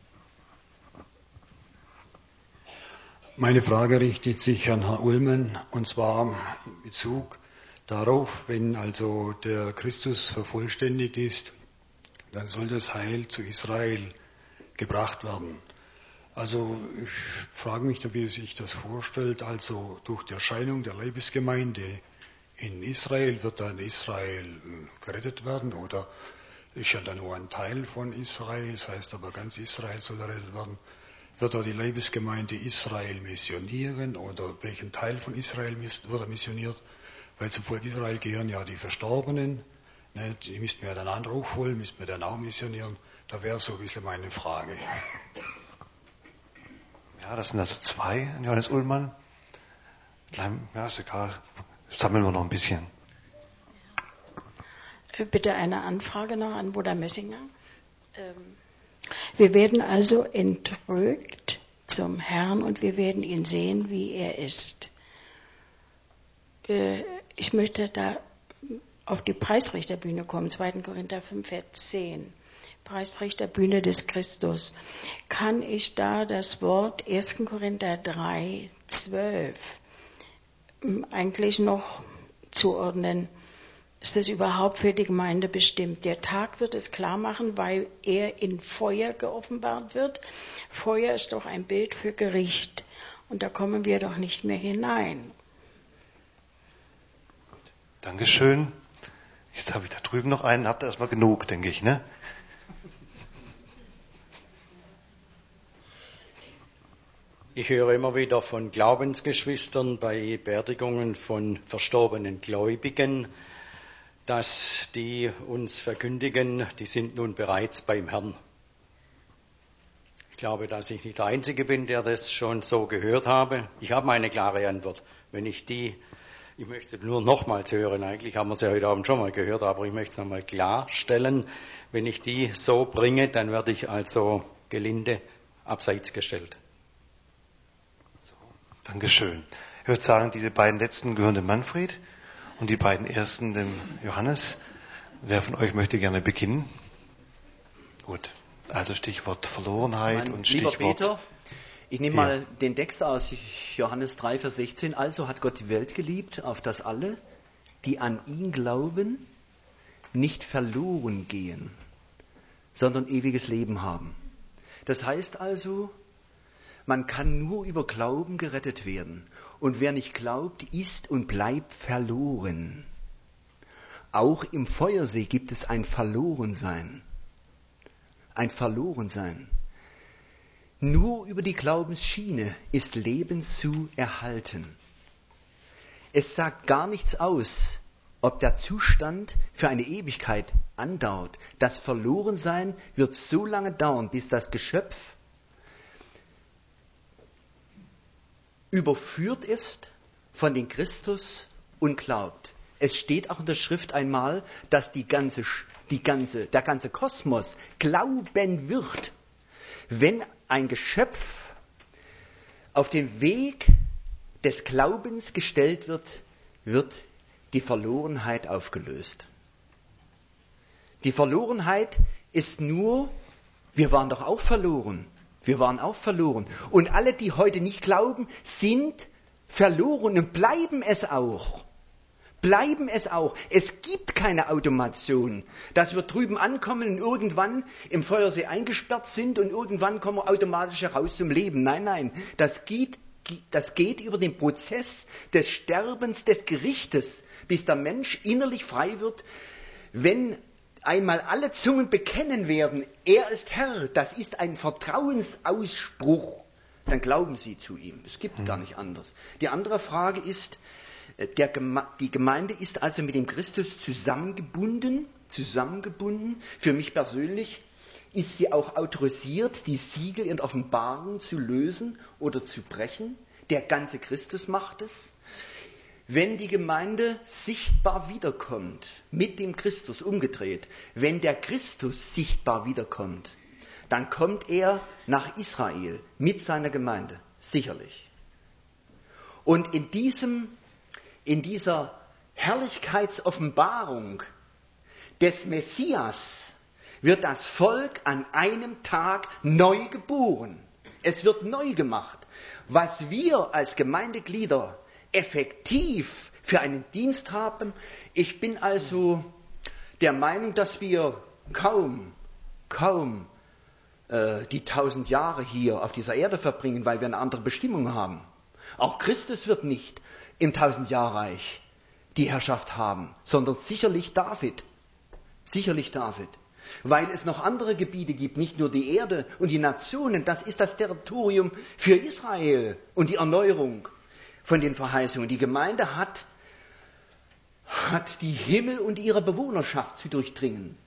Meine Frage richtet sich an Herrn Ullmann, und zwar in Bezug darauf, wenn also der Christus vervollständigt ist, dann soll das Heil zu Israel gebracht werden. Also ich frage mich, wie sich das vorstellt, also durch die Erscheinung der Leibesgemeinde in Israel, wird dann Israel gerettet werden oder ist ja dann nur ein Teil von Israel, das heißt aber ganz Israel soll errettet werden. Wird er die Leibesgemeinde Israel missionieren oder welchen Teil von Israel wird er missioniert? Weil zum Volk Israel gehören ja die Verstorbenen, ne, die müssten wir dann andere hochholen, müssten wir dann auch missionieren. Da wäre so ein bisschen meine Frage. Ja, das sind also zwei, Johannes Ullmann. Ja, ist egal, sammeln wir noch ein bisschen. Bitte eine Anfrage noch an Bruder Messinger. Wir werden also entrückt zum Herrn und wir werden ihn sehen, wie er ist. Ich möchte da auf die Preisrichterbühne kommen, zweiten Korinther fünf, Vers zehn. Preisrichterbühne des Christus. Kann ich da das Wort ersten Korinther drei, zwölf eigentlich noch zuordnen? Ist das überhaupt für die Gemeinde bestimmt? Der Tag wird es klar machen, weil er in Feuer geoffenbart wird. Feuer ist doch ein Bild für Gericht. Und da kommen wir doch nicht mehr hinein. Dankeschön. Jetzt habe ich da drüben noch einen. Habt ihr erstmal genug, denke ich, ne? Ich höre immer wieder von Glaubensgeschwistern bei Beerdigungen von verstorbenen Gläubigen, dass die uns verkündigen, die sind nun bereits beim Herrn. Ich glaube, dass ich nicht der Einzige bin, der das schon so gehört habe. Ich habe eine klare Antwort. Wenn ich die, ich möchte nur nochmals hören, eigentlich haben wir sie heute Abend schon mal gehört, aber ich möchte es nochmal klarstellen. Wenn ich die so bringe, dann werde ich also gelinde abseits gestellt. So, Dankeschön. Ich würde sagen, diese beiden letzten gehören dem Manfred. Und die beiden ersten dem Johannes. Wer von euch möchte gerne beginnen? Gut, also Stichwort Verlorenheit mein und Stichwort... Lieber Peter, ich nehme ja. mal den Text aus Johannes drei, Vers sechzehn. Also hat Gott die Welt geliebt, auf dass alle, die an ihn glauben, nicht verloren gehen, sondern ewiges Leben haben. Das heißt also, man kann nur über Glauben gerettet werden. Und wer nicht glaubt, ist und bleibt verloren. Auch im Feuersee gibt es ein Verlorensein. Ein Verlorensein. Nur über die Glaubensschiene ist Leben zu erhalten. Es sagt gar nichts aus, ob der Zustand für eine Ewigkeit andauert. Das Verlorensein wird so lange dauern, bis das Geschöpf überführt ist von den Christus und glaubt. Es steht auch in der Schrift einmal, dass die ganze, die ganze, der ganze Kosmos glauben wird, wenn ein Geschöpf auf den Weg des Glaubens gestellt wird, wird die Verlorenheit aufgelöst. Die Verlorenheit ist nur Wir waren doch auch verloren. Wir waren auch verloren. Und alle, die heute nicht glauben, sind verloren und bleiben es auch. Bleiben es auch. Es gibt keine Automation, dass wir drüben ankommen und irgendwann im Feuersee eingesperrt sind und irgendwann kommen wir automatisch heraus zum Leben. Nein, nein, das geht, das geht über den Prozess des Sterbens, des Gerichtes, bis der Mensch innerlich frei wird, wenn einmal alle Zungen bekennen werden, er ist Herr, das ist ein Vertrauensausspruch, dann glauben sie zu ihm. Es gibt hm. gar nicht anders. Die andere Frage ist, der Geme- die Gemeinde ist also mit dem Christus zusammengebunden, zusammengebunden. Für mich persönlich ist sie auch autorisiert, die Siegel in Offenbarung zu lösen oder zu brechen. Der ganze Christus macht es. Wenn die Gemeinde sichtbar wiederkommt, mit dem Christus umgedreht, wenn der Christus sichtbar wiederkommt, dann kommt er nach Israel mit seiner Gemeinde, sicherlich. Und in diesem, in dieser Herrlichkeitsoffenbarung des Messias wird das Volk an einem Tag neu geboren. Es wird neu gemacht. Was wir als Gemeindeglieder effektiv für einen Dienst haben. Ich bin also der Meinung, dass wir kaum, kaum äh, die tausend Jahre hier auf dieser Erde verbringen, weil wir eine andere Bestimmung haben. Auch Christus wird nicht im Tausendjahrreich die Herrschaft haben, sondern sicherlich David. Sicherlich David. Weil es noch andere Gebiete gibt, nicht nur die Erde und die Nationen. Das ist das Territorium für Israel und die Erneuerung von den Verheißungen. Die Gemeinde hat, hat die Himmel und ihre Bewohnerschaft zu durchdringen.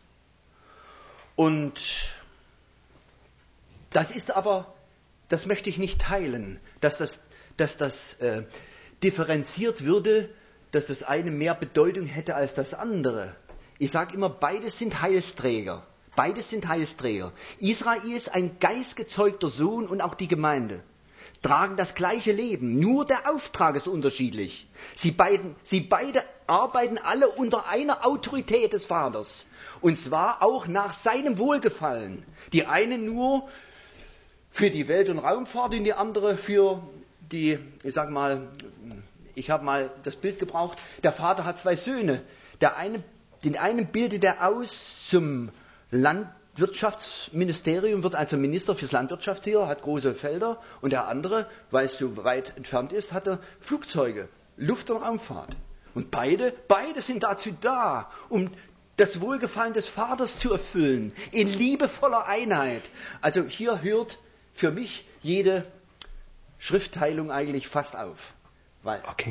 Und das ist aber, das möchte ich nicht teilen, dass das, dass das äh, differenziert würde, dass das eine mehr Bedeutung hätte als das andere. Ich sage immer, beides sind Heilsträger. Beides sind Heilsträger. Israel ist ein geistgezeugter Sohn und auch die Gemeinde tragen das gleiche Leben, nur der Auftrag ist unterschiedlich. Sie, beiden, sie beide arbeiten alle unter einer Autorität des Vaters, und zwar auch nach seinem Wohlgefallen. Die eine nur für die Welt- und Raumfahrt und die andere für die, ich sag mal, ich habe mal das Bild gebraucht, der Vater hat zwei Söhne. Der eine, den einen bildet er aus zum Landwirtschaftsministerium, wird also Minister fürs Landwirtschaftstier, hat große Felder, und der andere, weil es so weit entfernt ist, hat er Flugzeuge, Luft- und Raumfahrt. Und beide, beide sind dazu da, um das Wohlgefallen des Vaters zu erfüllen, in liebevoller Einheit. Also hier hört für mich jede Schriftteilung eigentlich fast auf. Weil okay.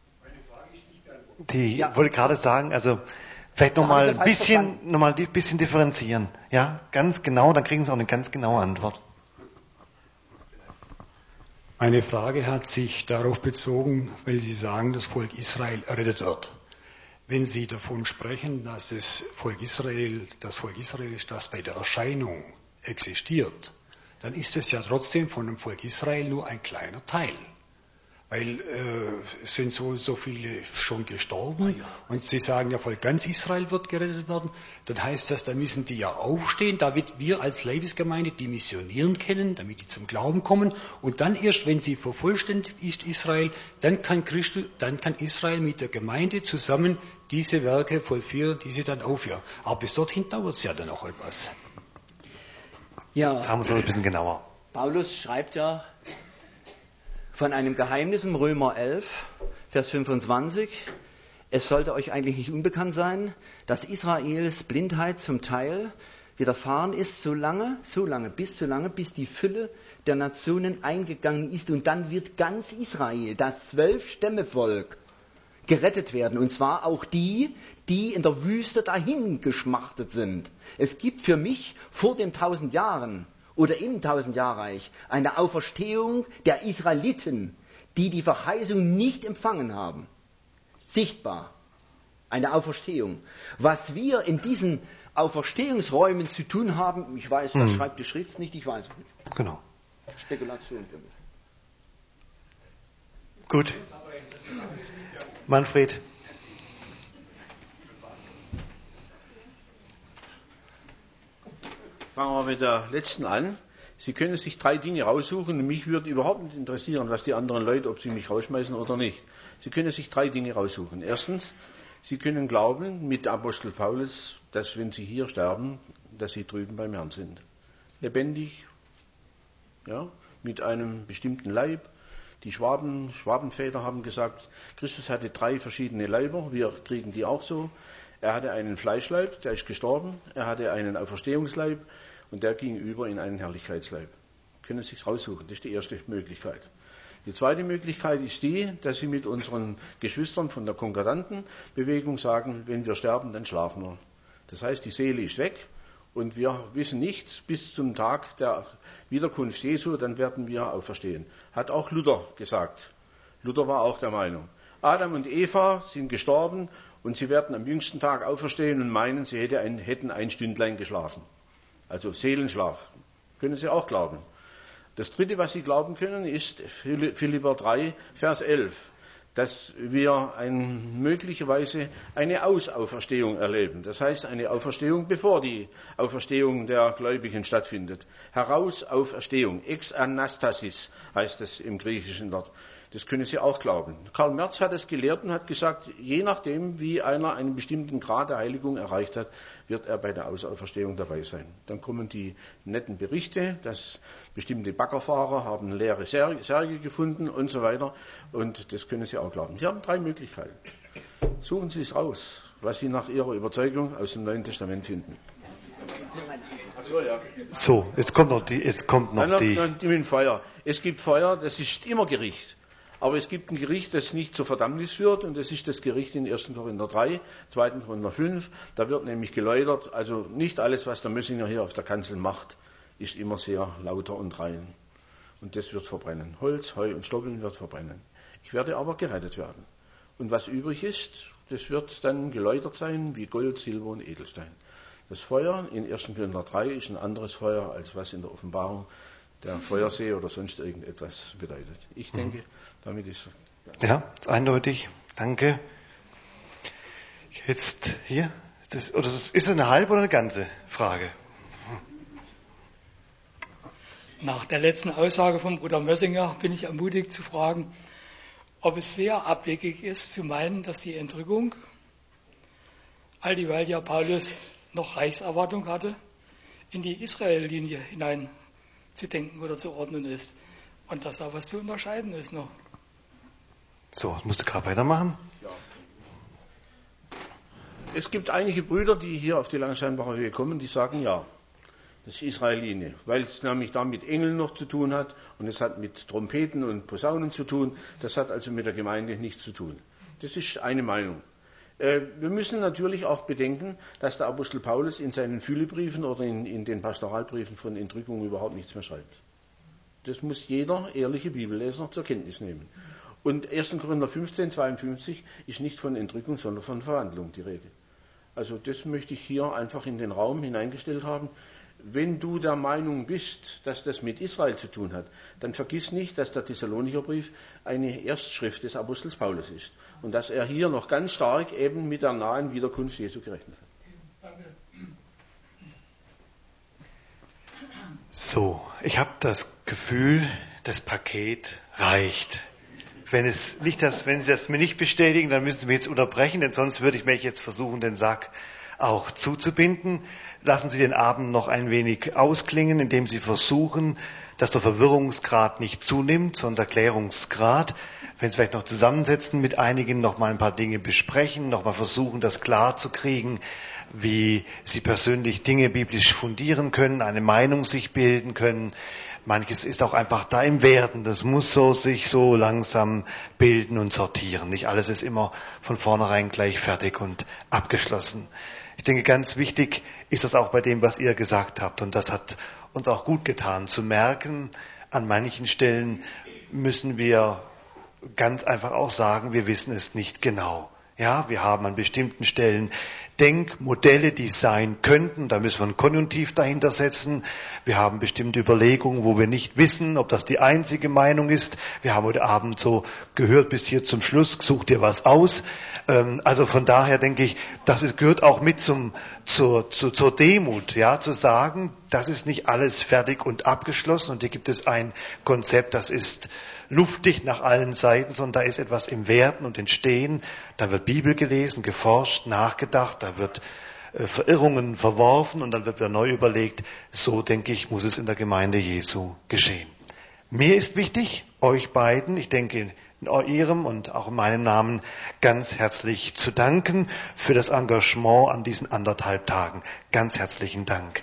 Die ja. wollte gerade sagen, also vielleicht nochmal ein bisschen, noch mal ein bisschen differenzieren. Ja, ganz genau, dann kriegen Sie auch eine ganz genaue Antwort. Meine Frage hat sich darauf bezogen, weil Sie sagen, das Volk Israel errettet wird. Wenn Sie davon sprechen, dass das Volk Israel, das Volk Israel ist, das bei der Erscheinung existiert, dann ist es ja trotzdem von dem Volk Israel nur ein kleiner Teil. Weil äh, es sind so, so viele schon gestorben, ja. Und Sie sagen ja, voll ganz Israel wird gerettet werden. Dann heißt das, da müssen die ja aufstehen, damit wir als Leibesgemeinde die missionieren können, damit die zum Glauben kommen. Und dann erst, wenn sie vervollständigt ist, Israel, dann kann, Christus, dann kann Israel mit der Gemeinde zusammen diese Werke vollführen, die sie dann aufhören. Aber bis dorthin dauert es ja dann auch etwas. Ja, Fragen wir uns ein bisschen genauer. Paulus schreibt ja von einem Geheimnis im Römer elf, Vers fünfundzwanzig. Es sollte euch eigentlich nicht unbekannt sein, dass Israels Blindheit zum Teil widerfahren ist, so lange, so lange, bis so lange, bis die Fülle der Nationen eingegangen ist. Und dann wird ganz Israel, das Zwölf-Stämme-Volk, gerettet werden. Und zwar auch die, die in der Wüste dahin geschmachtet sind. Es gibt für mich vor den tausend Jahren oder im Tausendjahrreich eine Auferstehung der Israeliten, die die Verheißung nicht empfangen haben. Sichtbar. Eine Auferstehung. Was wir in diesen Auferstehungsräumen zu tun haben, ich weiß, das hm. schreibt die Schrift nicht, ich weiß es nicht. Genau. Spekulation für mich. Gut. Manfred. Fangen wir mit der letzten an. Sie können sich drei Dinge raussuchen und mich würde überhaupt nicht interessieren, was die anderen Leute, ob sie mich rausschmeißen oder nicht. Sie können sich drei Dinge raussuchen. Erstens, Sie können glauben mit Apostel Paulus, dass wenn Sie hier sterben, dass Sie drüben beim Herrn sind. Lebendig, ja, mit einem bestimmten Leib. Die Schwaben, Schwabenväter haben gesagt, Christus hatte drei verschiedene Leiber, wir kriegen die auch so. Er hatte einen Fleischleib, der ist gestorben. Er hatte einen Auferstehungsleib und der ging über in einen Herrlichkeitsleib. Können Sie sich raussuchen, das ist die erste Möglichkeit. Die zweite Möglichkeit ist die, dass Sie mit unseren Geschwistern von der Konkordantenbewegung sagen, wenn wir sterben, dann schlafen wir. Das heißt, die Seele ist weg und wir wissen nichts bis zum Tag der Wiederkunft Jesu, dann werden wir auferstehen. Hat auch Luther gesagt. Luther war auch der Meinung. Adam und Eva sind gestorben und sie werden am jüngsten Tag auferstehen und meinen, sie hätte ein, hätten ein Stündlein geschlafen. Also Seelenschlaf. Können Sie auch glauben. Das dritte, was Sie glauben können, ist Philipper drei, Vers elf, dass wir ein, möglicherweise eine Ausauferstehung erleben. Das heißt, eine Auferstehung, bevor die Auferstehung der Gläubigen stattfindet. Herausauferstehung, ex anastasis heißt es im Griechischen dort. Das können Sie auch glauben. Karl Merz hat es gelehrt und hat gesagt, je nachdem, wie einer einen bestimmten Grad der Heiligung erreicht hat, wird er bei der Ausauferstehung dabei sein. Dann kommen die netten Berichte, dass bestimmte Baggerfahrer haben leere Särge gefunden und so weiter. Und das können Sie auch glauben. Sie haben drei Möglichkeiten. Suchen Sie es raus, was Sie nach Ihrer Überzeugung aus dem Neuen Testament finden. So, jetzt kommt noch die, jetzt kommt noch nein, die. Nein, nein, Feuer. Es gibt Feuer, das ist immer Gericht. Aber es gibt ein Gericht, das nicht zur Verdammnis führt, und das ist das Gericht in ersten Korinther drei, zweiten Korinther fünf. Da wird nämlich geläutert, also nicht alles, was der Mössinger hier auf der Kanzel macht, ist immer sehr lauter und rein. Und das wird verbrennen. Holz, Heu und Stoppeln wird verbrennen. Ich werde aber gerettet werden. Und was übrig ist, das wird dann geläutert sein wie Gold, Silber und Edelstein. Das Feuer in ersten Korinther drei ist ein anderes Feuer, als was in der Offenbarung der Feuersee oder sonst irgendetwas bedeutet. Ich denke, damit ist ja, ist eindeutig. Danke. Jetzt hier, das, oder ist es eine halbe oder eine ganze Frage? Nach der letzten Aussage von Bruder Mössinger bin ich ermutigt zu fragen, ob es sehr abwegig ist zu meinen, dass die Entrückung, all dieweil ja Paulus noch Reichserwartung hatte, in die Israel-Linie hinein zu denken oder zu ordnen ist. Und dass da was zu unterscheiden ist noch. So, musst du gerade weitermachen? Ja. Es gibt einige Brüder, die hier auf die Langsteinbacher Höhe kommen, die sagen ja, das ist Israel-Linie, weil es nämlich da mit Engeln noch zu tun hat und es hat mit Trompeten und Posaunen zu tun. Das hat also mit der Gemeinde nichts zu tun. Das ist eine Meinung. Wir müssen natürlich auch bedenken, dass der Apostel Paulus in seinen Füllebriefen oder in, in den Pastoralbriefen von Entrückung überhaupt nichts mehr schreibt. Das muss jeder ehrliche Bibelleser zur Kenntnis nehmen. Und ersten Korinther fünfzehn, zweiundfünfzig ist nicht von Entrückung, sondern von Verwandlung die Rede. Also das möchte ich hier einfach in den Raum hineingestellt haben. Wenn du der Meinung bist, dass das mit Israel zu tun hat, dann vergiss nicht, dass der Thessalonicher Brief eine Erstschrift des Apostels Paulus ist und dass er hier noch ganz stark eben mit der nahen Wiederkunft Jesu gerechnet hat. Danke. So, ich habe das Gefühl, das Paket reicht. Wenn es nicht das, wenn Sie das mir nicht bestätigen, dann müssen Sie mich jetzt unterbrechen, denn sonst würde ich mich jetzt versuchen, den Sack auch zuzubinden. Lassen Sie den Abend noch ein wenig ausklingen, indem Sie versuchen, dass der Verwirrungsgrad nicht zunimmt, sondern der Klärungsgrad. Wenn Sie vielleicht noch zusammensetzen mit einigen, noch mal ein paar Dinge besprechen, noch mal versuchen, das klar zu kriegen, wie Sie persönlich Dinge biblisch fundieren können, eine Meinung sich bilden können. Manches ist auch einfach da im Werden. Das muss so sich so langsam bilden und sortieren. Nicht alles ist immer von vornherein gleich fertig und abgeschlossen. Ich denke, ganz wichtig ist das auch bei dem, was ihr gesagt habt. Und das hat uns auch gut getan, zu merken, an manchen Stellen müssen wir ganz einfach auch sagen, wir wissen es nicht genau. Ja, wir haben an bestimmten Stellen Denkmodelle, die sein könnten. Da müssen wir ein Konjunktiv dahinter setzen. Wir haben bestimmte Überlegungen, wo wir nicht wissen, ob das die einzige Meinung ist. Wir haben heute Abend so gehört bis hier zum Schluss, such dir was aus. Also von daher denke ich, das ist, gehört auch mit zum, zur, zur, zur Demut, ja, zu sagen, das ist nicht alles fertig und abgeschlossen und hier gibt es ein Konzept, das ist luftig nach allen Seiten, sondern da ist etwas im Werden und Entstehen. Da wird Bibel gelesen, geforscht, nachgedacht, da wird äh, Verirrungen verworfen und dann wird wieder neu überlegt. So, denke ich, muss es in der Gemeinde Jesu geschehen. Mir ist wichtig, euch beiden, ich denke in Ihrem und auch in meinem Namen, ganz herzlich zu danken für das Engagement an diesen anderthalb Tagen. Ganz herzlichen Dank.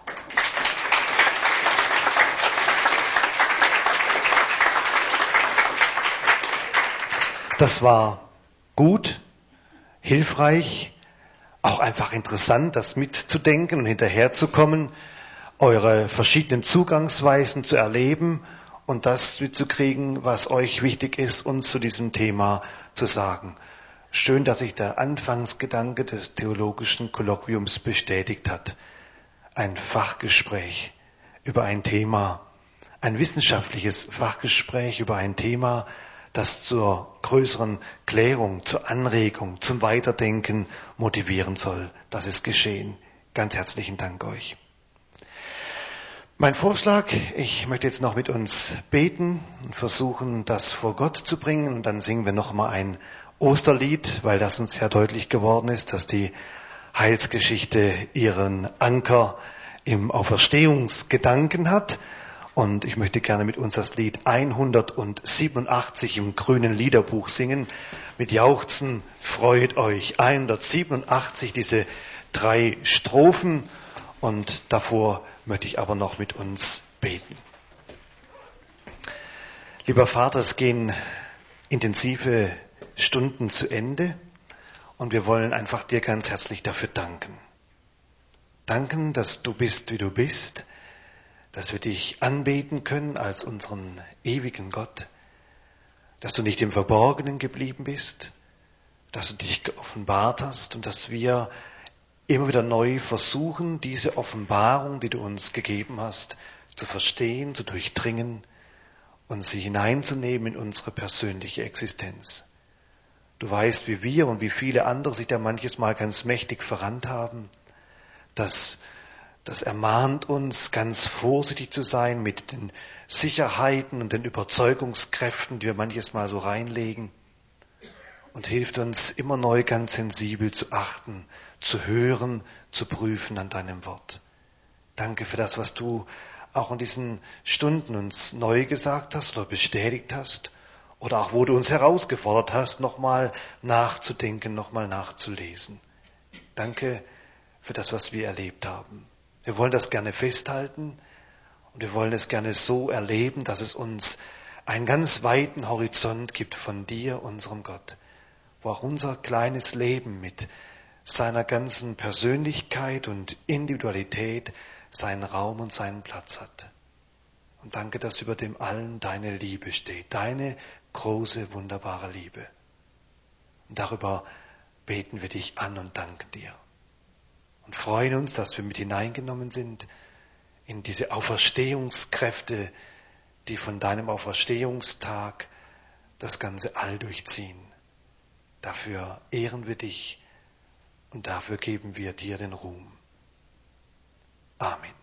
Das war gut, hilfreich, auch einfach interessant, das mitzudenken und hinterherzukommen, eure verschiedenen Zugangsweisen zu erleben und das mitzukriegen, was euch wichtig ist, uns zu diesem Thema zu sagen. Schön, dass sich der Anfangsgedanke des theologischen Kolloquiums bestätigt hat. Ein Fachgespräch über ein Thema, ein wissenschaftliches Fachgespräch über ein Thema, das zur größeren Klärung, zur Anregung, zum Weiterdenken motivieren soll. Das ist geschehen. Ganz herzlichen Dank euch. Mein Vorschlag, ich möchte jetzt noch mit uns beten und versuchen, das vor Gott zu bringen. Und dann singen wir noch mal ein Osterlied, weil das uns ja deutlich geworden ist, dass die Heilsgeschichte ihren Anker im Auferstehungsgedanken hat. Und ich möchte gerne mit uns das Lied hundertsiebenundachtzig im grünen Liederbuch singen. Mit Jauchzen freut euch. hundertsiebenundachtzig, diese drei Strophen. Und davor möchte ich aber noch mit uns beten. Lieber Vater, es gehen intensive Stunden zu Ende. Und wir wollen einfach dir ganz herzlich dafür danken. Danken, dass du bist, wie du bist. Dass wir dich anbeten können als unseren ewigen Gott, dass du nicht im Verborgenen geblieben bist, dass du dich geoffenbart hast und dass wir immer wieder neu versuchen, diese Offenbarung, die du uns gegeben hast, zu verstehen, zu durchdringen und sie hineinzunehmen in unsere persönliche Existenz. Du weißt, wie wir und wie viele andere sich da manches Mal ganz mächtig verrannt haben, dass Das ermahnt uns, ganz vorsichtig zu sein mit den Sicherheiten und den Überzeugungskräften, die wir manches Mal so reinlegen. Und hilft uns immer neu ganz sensibel zu achten, zu hören, zu prüfen an deinem Wort. Danke für das, was du auch in diesen Stunden uns neu gesagt hast oder bestätigt hast. Oder auch wo du uns herausgefordert hast, nochmal nachzudenken, nochmal nachzulesen. Danke für das, was wir erlebt haben. Wir wollen das gerne festhalten und wir wollen es gerne so erleben, dass es uns einen ganz weiten Horizont gibt von dir, unserem Gott, wo auch unser kleines Leben mit seiner ganzen Persönlichkeit und Individualität seinen Raum und seinen Platz hat. Und danke, dass über dem allen deine Liebe steht, deine große, wunderbare Liebe. Und darüber beten wir dich an und danken dir. Und freuen uns, dass wir mit hineingenommen sind in diese Auferstehungskräfte, die von deinem Auferstehungstag das ganze All durchziehen. Dafür ehren wir dich und dafür geben wir dir den Ruhm. Amen.